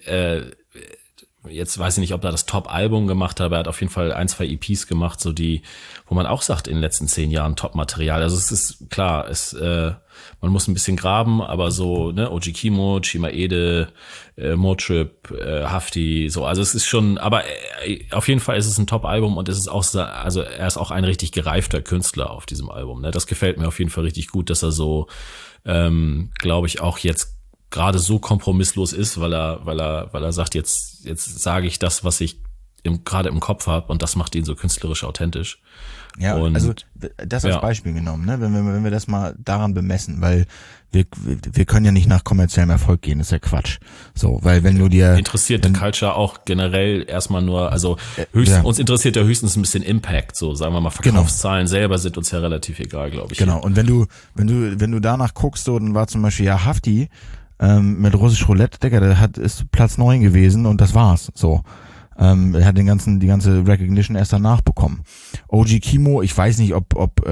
jetzt weiß ich nicht, ob er das Top-Album gemacht hat, aber er hat auf jeden Fall 1, 2 EPs gemacht, so wo man auch sagt, in den letzten 10 Jahren Top-Material. Also es ist klar, man muss ein bisschen graben, aber so, OG Kimo, Chima Ede, Motrip, Hafti, so, also es ist schon, aber auf jeden Fall ist es ein Top-Album und es ist auch, also er ist auch ein richtig gereifter Künstler auf diesem Album, ne? Das gefällt mir auf jeden Fall richtig gut, dass er so, glaube ich, auch jetzt gerade so kompromisslos ist, weil er sagt, jetzt sage ich das, was ich gerade im Kopf habe und das macht ihn so künstlerisch authentisch. Ja, und also das als Beispiel genommen, ne? Wenn wir das mal daran bemessen, weil wir können ja nicht nach kommerziellem Erfolg gehen, das ist ja Quatsch. So, weil wenn du dir interessiert die Culture auch generell erstmal nur, also uns interessiert ja höchstens ein bisschen Impact, so sagen wir mal, Verkaufszahlen selber sind uns ja relativ egal, glaube ich. Genau. Und wenn du danach guckst, so, dann war zum Beispiel Hafti mit Russisch Roulette, Digga, ist Platz 9 gewesen und das war's. So. Er hat die ganze Recognition erst danach bekommen. OG Kimo, ich weiß nicht, ob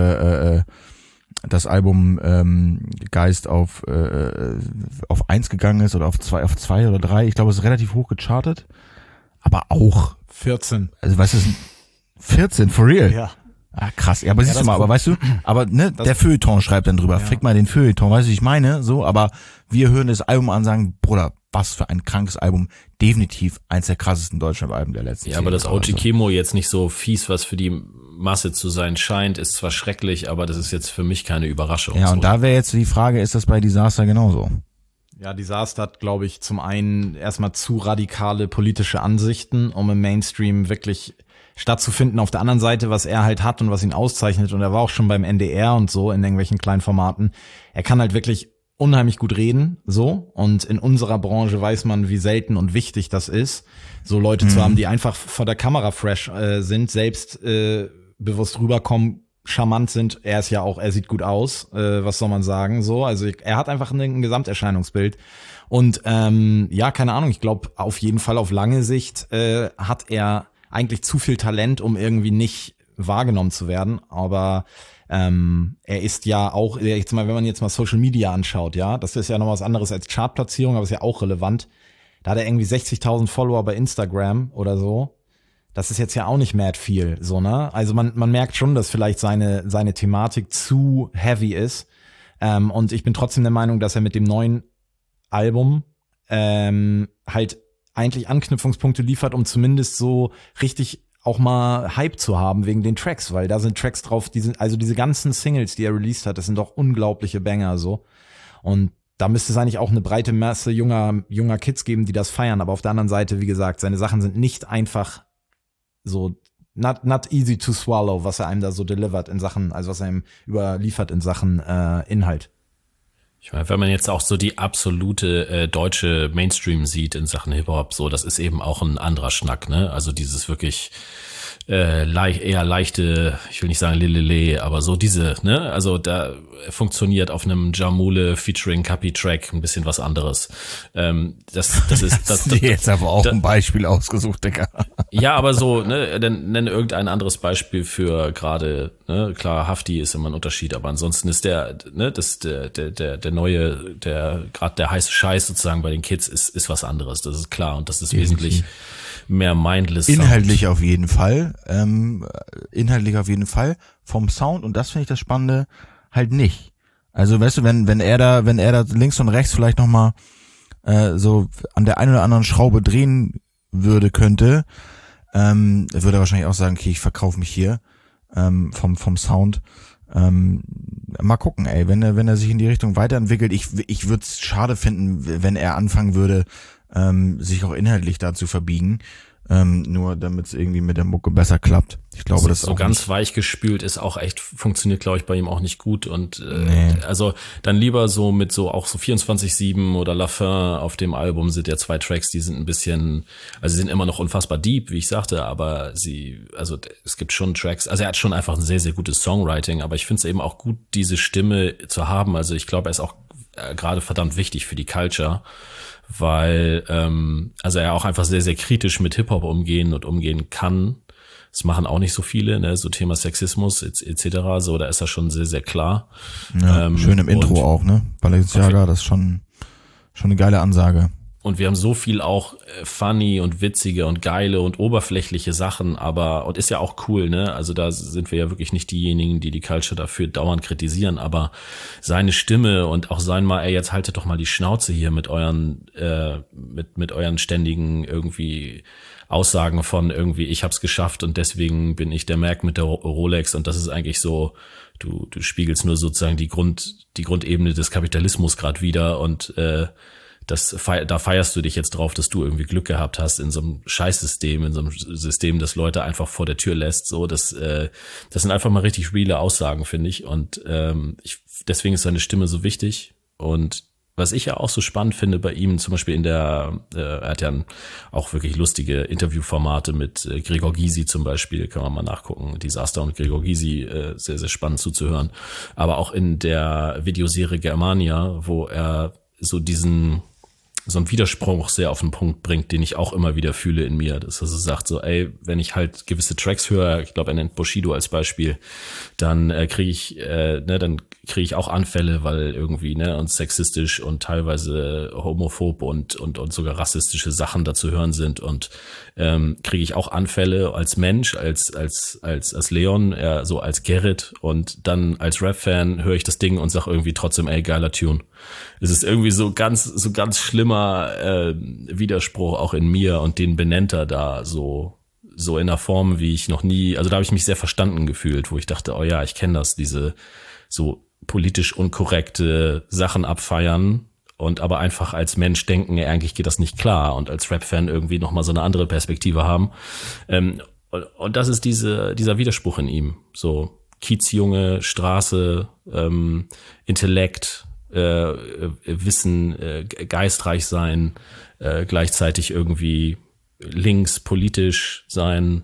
das Album Geist auf 1 gegangen ist oder auf 2 oder 3. Ich glaube, es ist relativ hoch gechartet. Aber auch 14. Also weißt du, 14, for real? Ja. Ah, krass. Ja, aber siehst du mal, aber weißt du, aber der Feuilleton schreibt dann drüber. Ja. Fick mal den Feuilleton, weißt du, ich meine, so, aber wir hören das Album an und sagen, Bruder, was für ein krankes Album. Definitiv eins der krassesten Deutschrap-Alben der letzten Jahre. Ja, aber das OG Kimo jetzt nicht so fies, was für die Masse zu sein scheint, ist zwar schrecklich, aber das ist jetzt für mich keine Überraschung. Ja, und da wäre jetzt die Frage, ist das bei Disaster genauso? Ja, Disaster hat, glaube ich, zum einen erstmal zu radikale politische Ansichten, um im Mainstream wirklich stattzufinden. Auf der anderen Seite, was er halt hat und was ihn auszeichnet, und er war auch schon beim NDR und so in irgendwelchen kleinen Formaten, er kann halt wirklich unheimlich gut reden, so, und in unserer Branche weiß man, wie selten und wichtig das ist, so Leute zu haben, die einfach vor der Kamera fresh sind, selbst bewusst rüberkommen, charmant sind. Er ist ja auch, er sieht gut aus, was soll man sagen, so, also er hat einfach ein Gesamterscheinungsbild und ja, keine Ahnung, ich glaube auf jeden Fall auf lange Sicht hat er eigentlich zu viel Talent, um irgendwie nicht wahrgenommen zu werden, aber er ist ja auch, jetzt mal, wenn man jetzt mal Social Media anschaut, ja, das ist ja noch was anderes als Chartplatzierung, aber ist ja auch relevant. Da hat er irgendwie 60.000 Follower bei Instagram oder so. Das ist jetzt ja auch nicht mad viel, so, ne? Also man merkt schon, dass vielleicht seine Thematik zu heavy ist. Und ich bin trotzdem der Meinung, dass er mit dem neuen Album halt eigentlich Anknüpfungspunkte liefert, um zumindest so richtig auch mal Hype zu haben wegen den Tracks, weil da sind Tracks drauf, also diese ganzen Singles, die er released hat, das sind doch unglaubliche Banger, so. Und da müsste es eigentlich auch eine breite Masse junger Kids geben, die das feiern, aber auf der anderen Seite, wie gesagt, seine Sachen sind nicht einfach so not easy to swallow, was er einem da so delivert in Sachen, also was er ihm überliefert in Sachen Inhalt. Ich meine, wenn man jetzt auch so die absolute deutsche Mainstream sieht in Sachen Hip-Hop, so, das ist eben auch ein anderer Schnack, ne? Also dieses wirklich eher leichte, ich will nicht sagen Lilele, aber so diese, ne? Also da funktioniert auf einem Jamule featuring Kapi Track ein bisschen was anderes. Das ist das jetzt aber auch ein Beispiel ausgesucht, Digga. Ja, aber so, ne, dann nenne irgendein anderes Beispiel für gerade, ne, klar, Hafti ist immer ein Unterschied, aber ansonsten ist der neue, gerade der heiße Scheiß sozusagen bei den Kids ist was anderes, das ist klar und das ist wesentlich mehr mindless. Inhaltlich auf jeden Fall. Inhaltlich auf jeden Fall. Vom Sound, und das finde ich das Spannende, halt nicht. Also weißt du, wenn er da links und rechts vielleicht nochmal so an der einen oder anderen Schraube drehen könnte, würde er wahrscheinlich auch sagen, okay, ich verkaufe mich hier vom Sound. Mal gucken, ey, wenn er sich in die Richtung weiterentwickelt, ich würde es schade finden, wenn er anfangen würde, sich auch inhaltlich da zu verbiegen, nur damit es irgendwie mit der Mucke besser klappt. Ich glaube, das ist so auch ganz nicht weich gespült ist auch echt, funktioniert, glaube ich, bei ihm auch nicht gut. Und Nee. also dann lieber so mit so auch so 24/7 oder La Fin auf dem Album sind ja 2 Tracks, die sind ein bisschen, also sie sind immer noch unfassbar deep, wie ich sagte, aber es gibt schon Tracks, also er hat schon einfach ein sehr, sehr gutes Songwriting, aber ich finde es eben auch gut, diese Stimme zu haben. Also ich glaube, er ist auch gerade verdammt wichtig für die Culture, weil also er auch einfach sehr, sehr kritisch mit Hip-Hop umgehen kann. Das machen auch nicht so viele, ne, so Thema Sexismus etc. So, da ist er schon sehr, sehr klar. ja, schön im Intro auch, ne? Balenciaga, das ist schon eine geile Ansage. Und wir haben so viel auch funny und witzige und geile und oberflächliche Sachen, und ist ja auch cool, ne? Also da sind wir ja wirklich nicht diejenigen, die Culture dafür dauernd kritisieren, aber seine Stimme und auch sein mal, ey, jetzt haltet doch mal die Schnauze hier mit euren ständigen irgendwie Aussagen von irgendwie, ich hab's geschafft und deswegen bin ich der Mac mit der Rolex, und das ist eigentlich so, du spiegelst nur sozusagen die Grundebene des Kapitalismus gerade wieder, und da feierst du dich jetzt drauf, dass du irgendwie Glück gehabt hast in so einem Scheißsystem, in so einem System, das Leute einfach vor der Tür lässt. So, das sind einfach mal richtig reale Aussagen, finde ich. Und deswegen ist seine Stimme so wichtig. Und was ich ja auch so spannend finde bei ihm, zum Beispiel er hat ja auch wirklich lustige Interviewformate mit Gregor Gysi zum Beispiel, kann man mal nachgucken. Disaster und Gregor Gysi, sehr, sehr spannend zuzuhören. Aber auch in der Videoserie Germania, wo er so einen Widerspruch sehr auf den Punkt bringt, den ich auch immer wieder fühle in mir, dass er so sagt, so, ey, wenn ich halt gewisse Tracks höre, ich glaube, er nennt Bushido als Beispiel, dann kriege ich auch Anfälle, weil irgendwie, ne, und sexistisch und teilweise homophob und sogar rassistische Sachen dazu hören sind, und kriege ich auch Anfälle als Mensch, als Leon, so als Gerrit, und dann als Rap-Fan höre ich das Ding und sag irgendwie trotzdem, ey, geiler Tune. Es ist irgendwie so ganz schlimmer Widerspruch auch in mir, und den benennt er da so in einer Form, wie ich noch nie, also da habe ich mich sehr verstanden gefühlt, wo ich dachte, oh ja, ich kenne das, diese so politisch unkorrekte Sachen abfeiern und aber einfach als Mensch denken, eigentlich geht das nicht klar, und als Rap-Fan irgendwie nochmal so eine andere Perspektive haben. Und das ist dieser Widerspruch in ihm. So Kiezjunge, Straße, Intellekt, Wissen, geistreich sein, gleichzeitig irgendwie links politisch sein.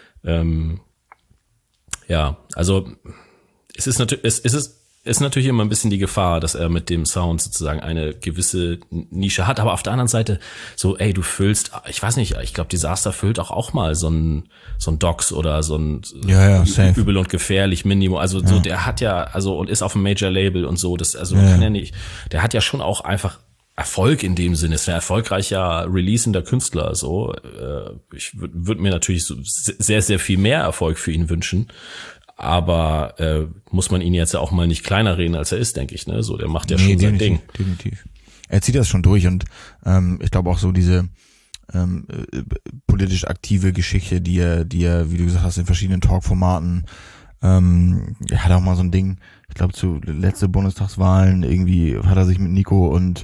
Ja, also es ist natürlich immer ein bisschen die Gefahr, dass er mit dem Sound sozusagen eine gewisse Nische hat, aber auf der anderen Seite so, ey, du füllst, ich weiß nicht, ich glaube, Disaster füllt auch mal so ein Docs oder so ein safe. Übel und gefährlich Minimum, also so, der hat ja, also, und ist auf einem Major-Label und so, das, also man kann ja nicht, der hat ja schon auch einfach Erfolg in dem Sinne, ist ein erfolgreicher releasender Künstler, so, ich würde mir natürlich so sehr, sehr viel mehr Erfolg für ihn wünschen. Aber muss man ihn jetzt ja auch mal nicht kleiner reden, als er ist, denke ich, ne? So, der macht ja schon sein Ding. Definitiv. Er zieht das schon durch, und ich glaube auch so diese politisch aktive Geschichte, die er, wie du gesagt hast, in verschiedenen Talkformaten, er hat auch mal so ein Ding, ich glaube zu letzte Bundestagswahlen irgendwie hat er sich mit Nico und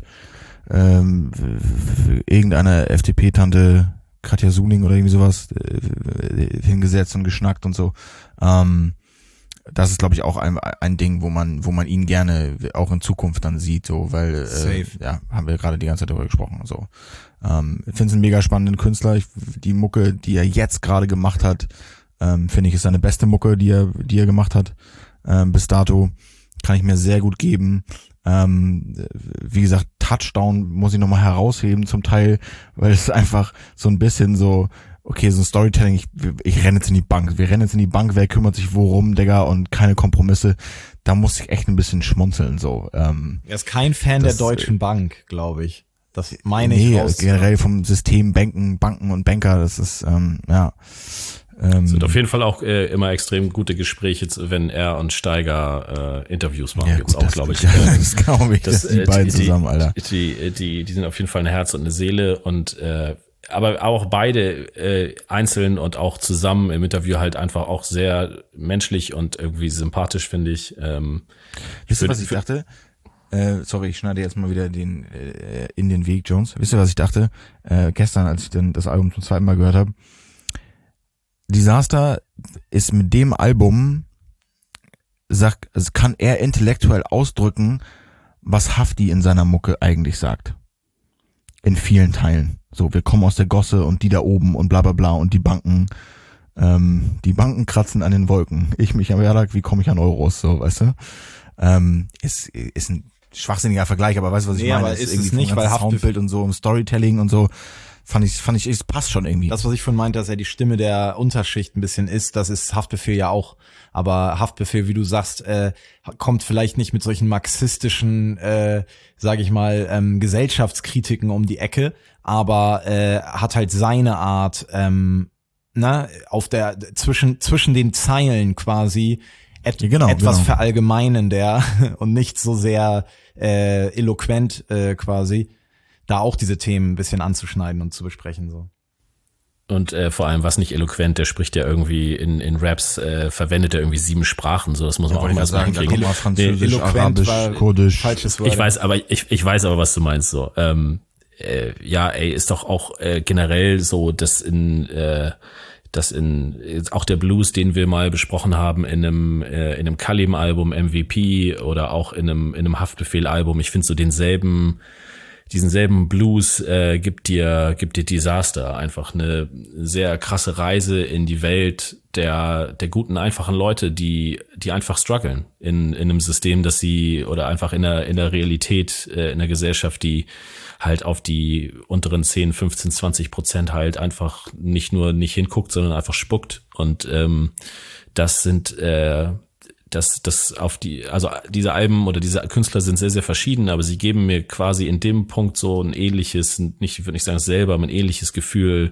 irgendeiner FDP-Tante, Katja Suning oder irgendwie sowas, hingesetzt und geschnackt und so. Das ist, glaube ich, auch ein Ding, wo man ihn gerne auch in Zukunft dann sieht, so, weil ja, haben wir gerade die ganze Zeit darüber gesprochen. So, ich finde es einen mega spannenden Künstler. Die Mucke, die er jetzt gerade gemacht hat, finde ich, ist seine beste Mucke, die er gemacht hat. Bis dato kann ich mir sehr gut geben. Wie gesagt, Touchdown muss ich nochmal herausheben zum Teil, weil es einfach so ein bisschen so, okay, so ein Storytelling, ich renne jetzt in die Bank. Wir rennen jetzt in die Bank, wer kümmert sich worum, Digga, und keine Kompromisse. Da muss ich echt ein bisschen schmunzeln, so. Er ist kein Fan der Deutschen Bank, glaube ich. Das meine ich raus. Generell vom System Banken und Banker, das ist, ja. Sind auf jeden Fall auch immer extrem gute Gespräche, wenn er und Steiger Interviews machen. Ja, gibt's gut, auch, glaube ich. Das glaube ich, dass die beiden zusammen, Alter. Die sind auf jeden Fall ein Herz und eine Seele, und aber auch beide einzeln und auch zusammen im Interview halt einfach auch sehr menschlich und irgendwie sympathisch, finde ich. Wisst ihr, was ich dachte? Sorry, ich schneide jetzt mal wieder in den Weg, Jones. Wisst ihr, was ich dachte? Gestern, als ich dann das Album zum zweiten Mal gehört habe. Disaster ist mit dem Album, also kann er intellektuell ausdrücken, was Hafti in seiner Mucke eigentlich sagt. In vielen Teilen. So, wir kommen aus der Gosse und die da oben und bla bla bla und die Banken kratzen an den Wolken. Ich mich am Werdak, wie komme ich an Euros, so, weißt du? Ist ein schwachsinniger Vergleich, aber weißt du, was ich meine? Aber ist es nicht, weil Soundbild und so, im Storytelling und so, fand ich, es passt schon irgendwie. Das, was ich von meinte, dass er die Stimme der Unterschicht ein bisschen ist, das ist Haftbefehl ja auch. Aber Haftbefehl, wie du sagst, kommt vielleicht nicht mit solchen marxistischen, sage ich mal, Gesellschaftskritiken um die Ecke, aber hat halt seine Art, auf der zwischen den Zeilen quasi etwas verallgemeinender und nicht so sehr eloquent quasi, da auch diese Themen ein bisschen anzuschneiden und zu besprechen so. Und vor allem, was nicht eloquent, der spricht ja irgendwie in Raps, verwendet er irgendwie 7 Sprachen, so, das muss man auch immer sagen. Französisch, Arabisch, Kurdisch. Falsches Wort. Ich weiß aber, was du meinst, so. Ist doch auch generell so, dass auch der Blues, den wir mal besprochen haben in einem Kalim-Album MVP oder auch in einem Haftbefehl-Album, ich finde so diesen selben Blues gibt dir Disaster, einfach eine sehr krasse Reise in die Welt der guten, einfachen Leute, die einfach strugglen in einem System, dass sie oder einfach in der Realität, in der Gesellschaft, die halt auf die unteren 10, 15, 20% halt einfach nicht nur nicht hinguckt, sondern einfach spuckt. Und das sind diese Alben oder diese Künstler sind sehr, sehr verschieden, aber sie geben mir quasi in dem Punkt so ein ähnliches, ich würde nicht sagen selber, aber ein ähnliches Gefühl,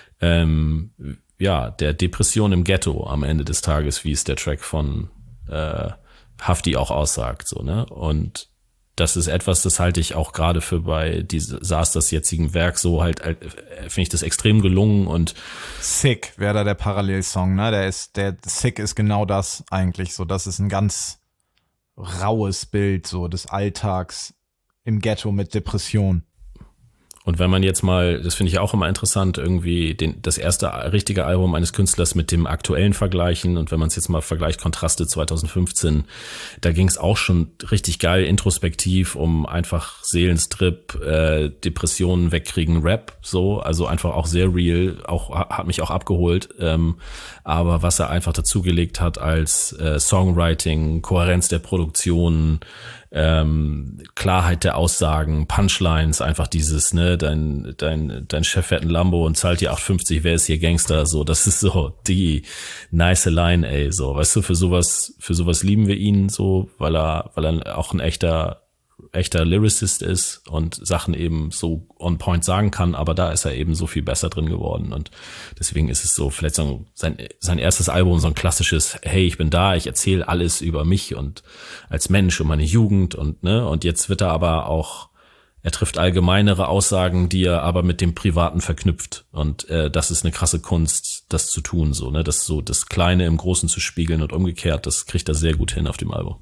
der Depression im Ghetto am Ende des Tages, wie es der Track von Hafti auch aussagt, so, ne? Und das ist etwas, das halte ich auch gerade für bei Disasters jetzigen Werk so halt, finde ich das extrem gelungen und Sick wäre da der Parallelsong, ne? Der Sick ist genau das eigentlich so. Das ist ein ganz raues Bild so des Alltags im Ghetto mit Depression. Und wenn man jetzt mal, das finde ich auch immer interessant, irgendwie das erste richtige Album eines Künstlers mit dem aktuellen vergleichen und wenn man es jetzt mal vergleicht, Kontraste 2015, da ging es auch schon richtig geil introspektiv um einfach Seelenstrip, Depressionen wegkriegen, Rap, so, also einfach auch sehr real, hat mich auch abgeholt, aber was er einfach dazugelegt hat als Songwriting, Kohärenz der Produktion, Klarheit der Aussagen, Punchlines, einfach dieses, ne, dein Chef fährt ein Lambo und zahlt dir 8,50, wer ist hier Gangster, so, das ist so die nice Line, ey, so, weißt du, für sowas lieben wir ihn so, weil er auch ein echter Lyricist ist und Sachen eben so on point sagen kann, aber da ist er eben so viel besser drin geworden und deswegen ist es so vielleicht so sein erstes Album, so ein klassisches, hey, ich bin da, ich erzähle alles über mich und als Mensch und meine Jugend und ne, und jetzt wird er aber auch, er trifft allgemeinere Aussagen, die er aber mit dem Privaten verknüpft und das ist eine krasse Kunst, das zu tun, so, ne, das Kleine im Großen zu spiegeln und umgekehrt, das kriegt er sehr gut hin auf dem Album.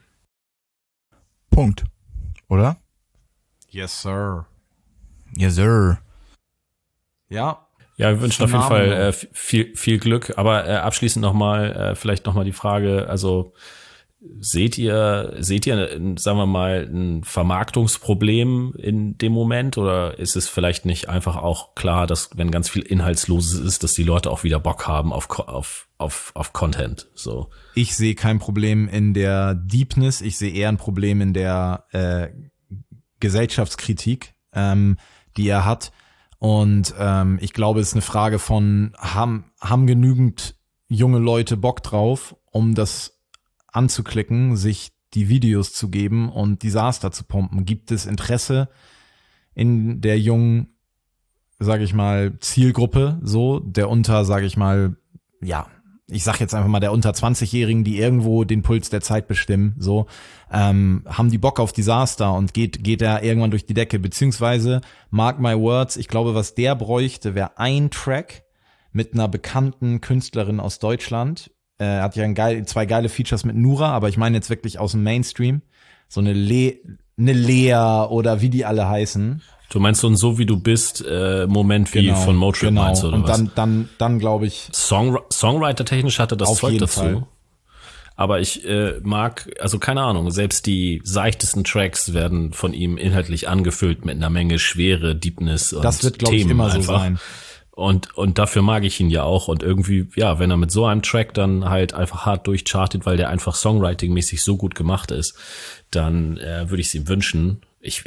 Punkt. Oder? Yes, sir. Yes, sir. Ja. Ja, wir wünschen auf jeden Fall viel Glück. Aber abschließend vielleicht nochmal die Frage, also seht ihr, sagen wir mal, ein Vermarktungsproblem in dem Moment oder ist es vielleicht nicht einfach auch klar, dass wenn ganz viel Inhaltsloses ist, dass die Leute auch wieder Bock haben auf Content, so? Ich sehe kein Problem in der Deepness, ich sehe eher ein Problem in der Gesellschaftskritik, die er hat. Und ich glaube, es ist eine Frage von, haben genügend junge Leute Bock drauf, um das anzuklicken, sich die Videos zu geben und Disaster zu pumpen? Gibt es Interesse in der jungen, sage ich mal, Zielgruppe, so, der unter, sage ich mal, ja, ich sag jetzt einfach mal der unter 20-Jährigen, die irgendwo den Puls der Zeit bestimmen, so, haben die Bock auf Disaster und geht er irgendwann durch die Decke, beziehungsweise, mark my words, ich glaube, was der bräuchte, wäre ein Track mit einer bekannten Künstlerin aus Deutschland. Er hat ja zwei geile Features mit Nura, aber ich meine jetzt wirklich aus dem Mainstream. So eine Lea oder wie die alle heißen. Du meinst so ein So wie du bist Moment wie von Motrip meinst du, oder und was? dann glaube ich Songwriter-technisch hatte das auf Zeug jeden dazu. Fall. Aber ich mag, also keine Ahnung, selbst die seichtesten Tracks werden von ihm inhaltlich angefüllt mit einer Menge Schwere, Deepness und das wird, glaube ich, immer einfach. so sein. Und dafür mag ich ihn ja auch. Und irgendwie, ja, wenn er mit so einem Track dann halt einfach hart durchchartet, weil der einfach Songwriting-mäßig so gut gemacht ist, dann würde ich es ihm wünschen.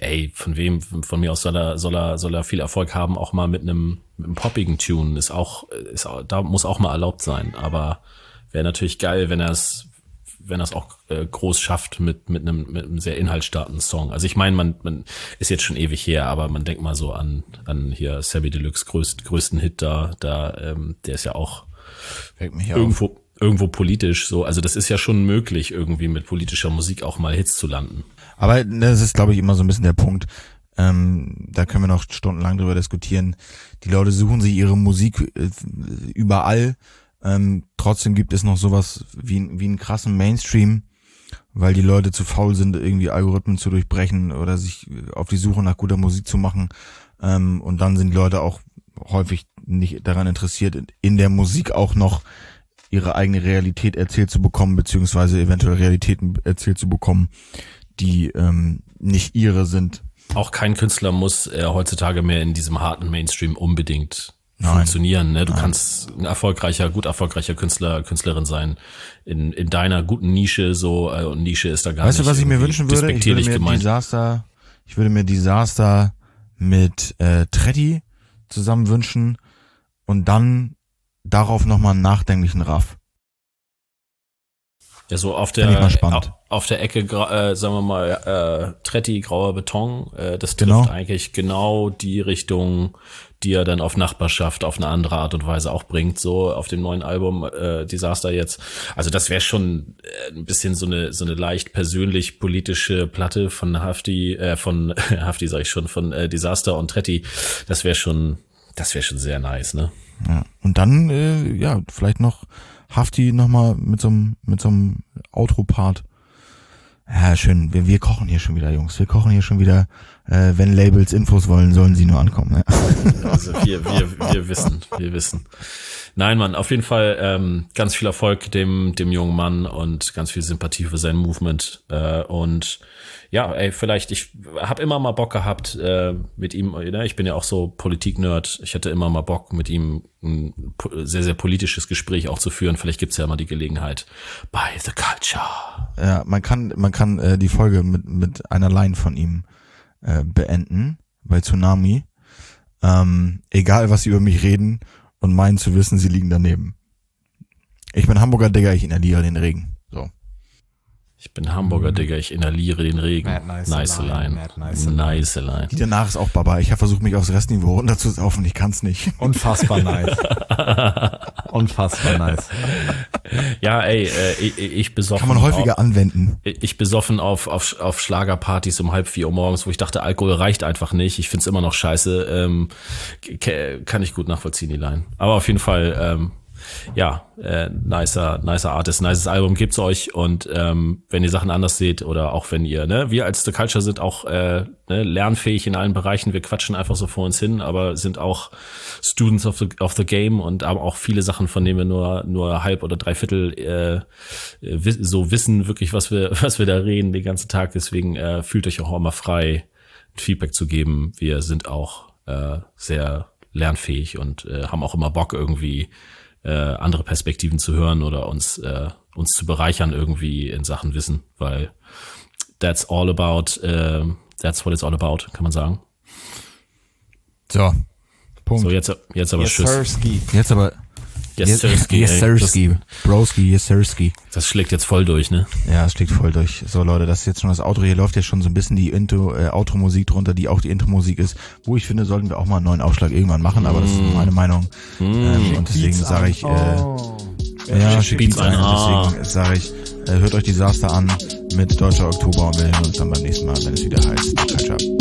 Von mir aus soll er viel Erfolg haben, auch mal mit einem poppigen Tune, da muss auch mal erlaubt sein. Aber wäre natürlich geil, wenn er es auch groß schafft mit einem sehr inhaltsstarken Song. Also ich meine, man ist jetzt schon ewig her, aber man denkt mal so an hier Sabi Deluxe größten Hit da, der ist ja auch irgendwo politisch so. Also das ist ja schon möglich, irgendwie mit politischer Musik auch mal Hits zu landen. Aber das ist, glaube ich, immer so ein bisschen der Punkt. Da können wir noch stundenlang drüber diskutieren. Die Leute suchen sich ihre Musik überall. Trotzdem gibt es noch sowas wie einen krassen Mainstream, weil die Leute zu faul sind, irgendwie Algorithmen zu durchbrechen oder sich auf die Suche nach guter Musik zu machen. Und dann sind die Leute auch häufig nicht daran interessiert, in der Musik auch noch ihre eigene Realität erzählt zu bekommen, beziehungsweise eventuell Realitäten erzählt zu bekommen, die nicht ihre sind. Auch kein Künstler muss heutzutage mehr in diesem harten Mainstream unbedingt funktionieren. Ne? Du kannst ein gut erfolgreicher Künstler, Künstlerin sein in deiner guten Nische so und Nische ist da gar nicht. Weißt du, was ich mir wünschen würde? Ich würde mir Disaster mit Tretti zusammen wünschen und dann darauf nochmal einen nachdenklichen Raff. Ja, so auf der Ecke, sagen wir mal, Tretti, grauer Beton, das trifft eigentlich genau die Richtung, die er dann auf Nachbarschaft auf eine andere Art und Weise auch bringt, so auf dem neuen Album Disaster jetzt. Also das wäre schon ein bisschen so eine leicht persönlich politische Platte von Hafti sag ich schon, von Disaster und Tretti. Das wäre schon sehr nice, ne? Ja. Und dann, vielleicht noch Hafti nochmal mit so einem Outro-Part. Ja, schön. Wir kochen hier schon wieder, Jungs. Wir kochen hier schon wieder. Wenn Labels Infos wollen, sollen sie nur ankommen. Ja. Also wir wissen. Nein, Mann, auf jeden Fall ganz viel Erfolg dem jungen Mann und ganz viel Sympathie für sein Movement. Und ja, vielleicht, ich habe immer mal Bock gehabt mit ihm, ich bin ja auch so Politik-Nerd, ich hätte immer mal Bock mit ihm ein sehr, sehr politisches Gespräch auch zu führen. Vielleicht gibt's ja mal die Gelegenheit bei The Culture. Ja, man kann die Folge mit einer Line von ihm beenden bei Tsunami. Egal, was sie über mich reden und meinen zu wissen, sie liegen daneben. Ich bin Hamburger Digger, ich inhaliere den Regen. So. Ich bin Hamburger Digger, ich inhaliere den Regen. Nice line. Die danach ist auch Baba. Ich habe versucht, mich aufs Restniveau runterzusaufen, ich kann's nicht. Unfassbar nice. Unfassbar nice. Ja, ich besoffen. Kann man häufiger anwenden. Ich besoffen auf Schlagerpartys um 3:30 Uhr morgens, wo ich dachte, Alkohol reicht einfach nicht. Ich find's immer noch scheiße. Kann ich gut nachvollziehen, die Line. Aber auf jeden Fall, nicer Artist, nices Album gibt's euch und wenn ihr Sachen anders seht oder auch wenn ihr, wir als The Culture sind auch lernfähig in allen Bereichen, wir quatschen einfach so vor uns hin, aber sind auch Students of the Game und haben auch viele Sachen, von denen wir nur halb oder dreiviertel so wissen wirklich, was wir da reden den ganzen Tag, deswegen fühlt euch auch immer frei, Feedback zu geben. Wir sind auch sehr lernfähig und haben auch immer Bock irgendwie andere Perspektiven zu hören oder uns zu bereichern irgendwie in Sachen Wissen, weil that's what it's all about, kann man sagen. So, Punkt. So, jetzt aber Tschüss. Sirski. Jetzt aber Yes, Sirski. Yes, Sirski. Broski, yes, Sirski. Das schlägt jetzt voll durch, ne? Ja, es schlägt voll durch. So, Leute, das ist jetzt schon das Outro. Hier läuft jetzt schon so ein bisschen die Outro-Musik drunter, die auch die Intro-Musik ist. Wo ich finde, sollten wir auch mal einen neuen Aufschlag irgendwann machen, aber das ist meine Meinung. Und deswegen sage ich, Ja, Beats ein. Deswegen sage ich, hört euch Disaster an mit Deutscher Oktober und wir hören uns dann beim nächsten Mal, wenn es wieder heißt Catch Up.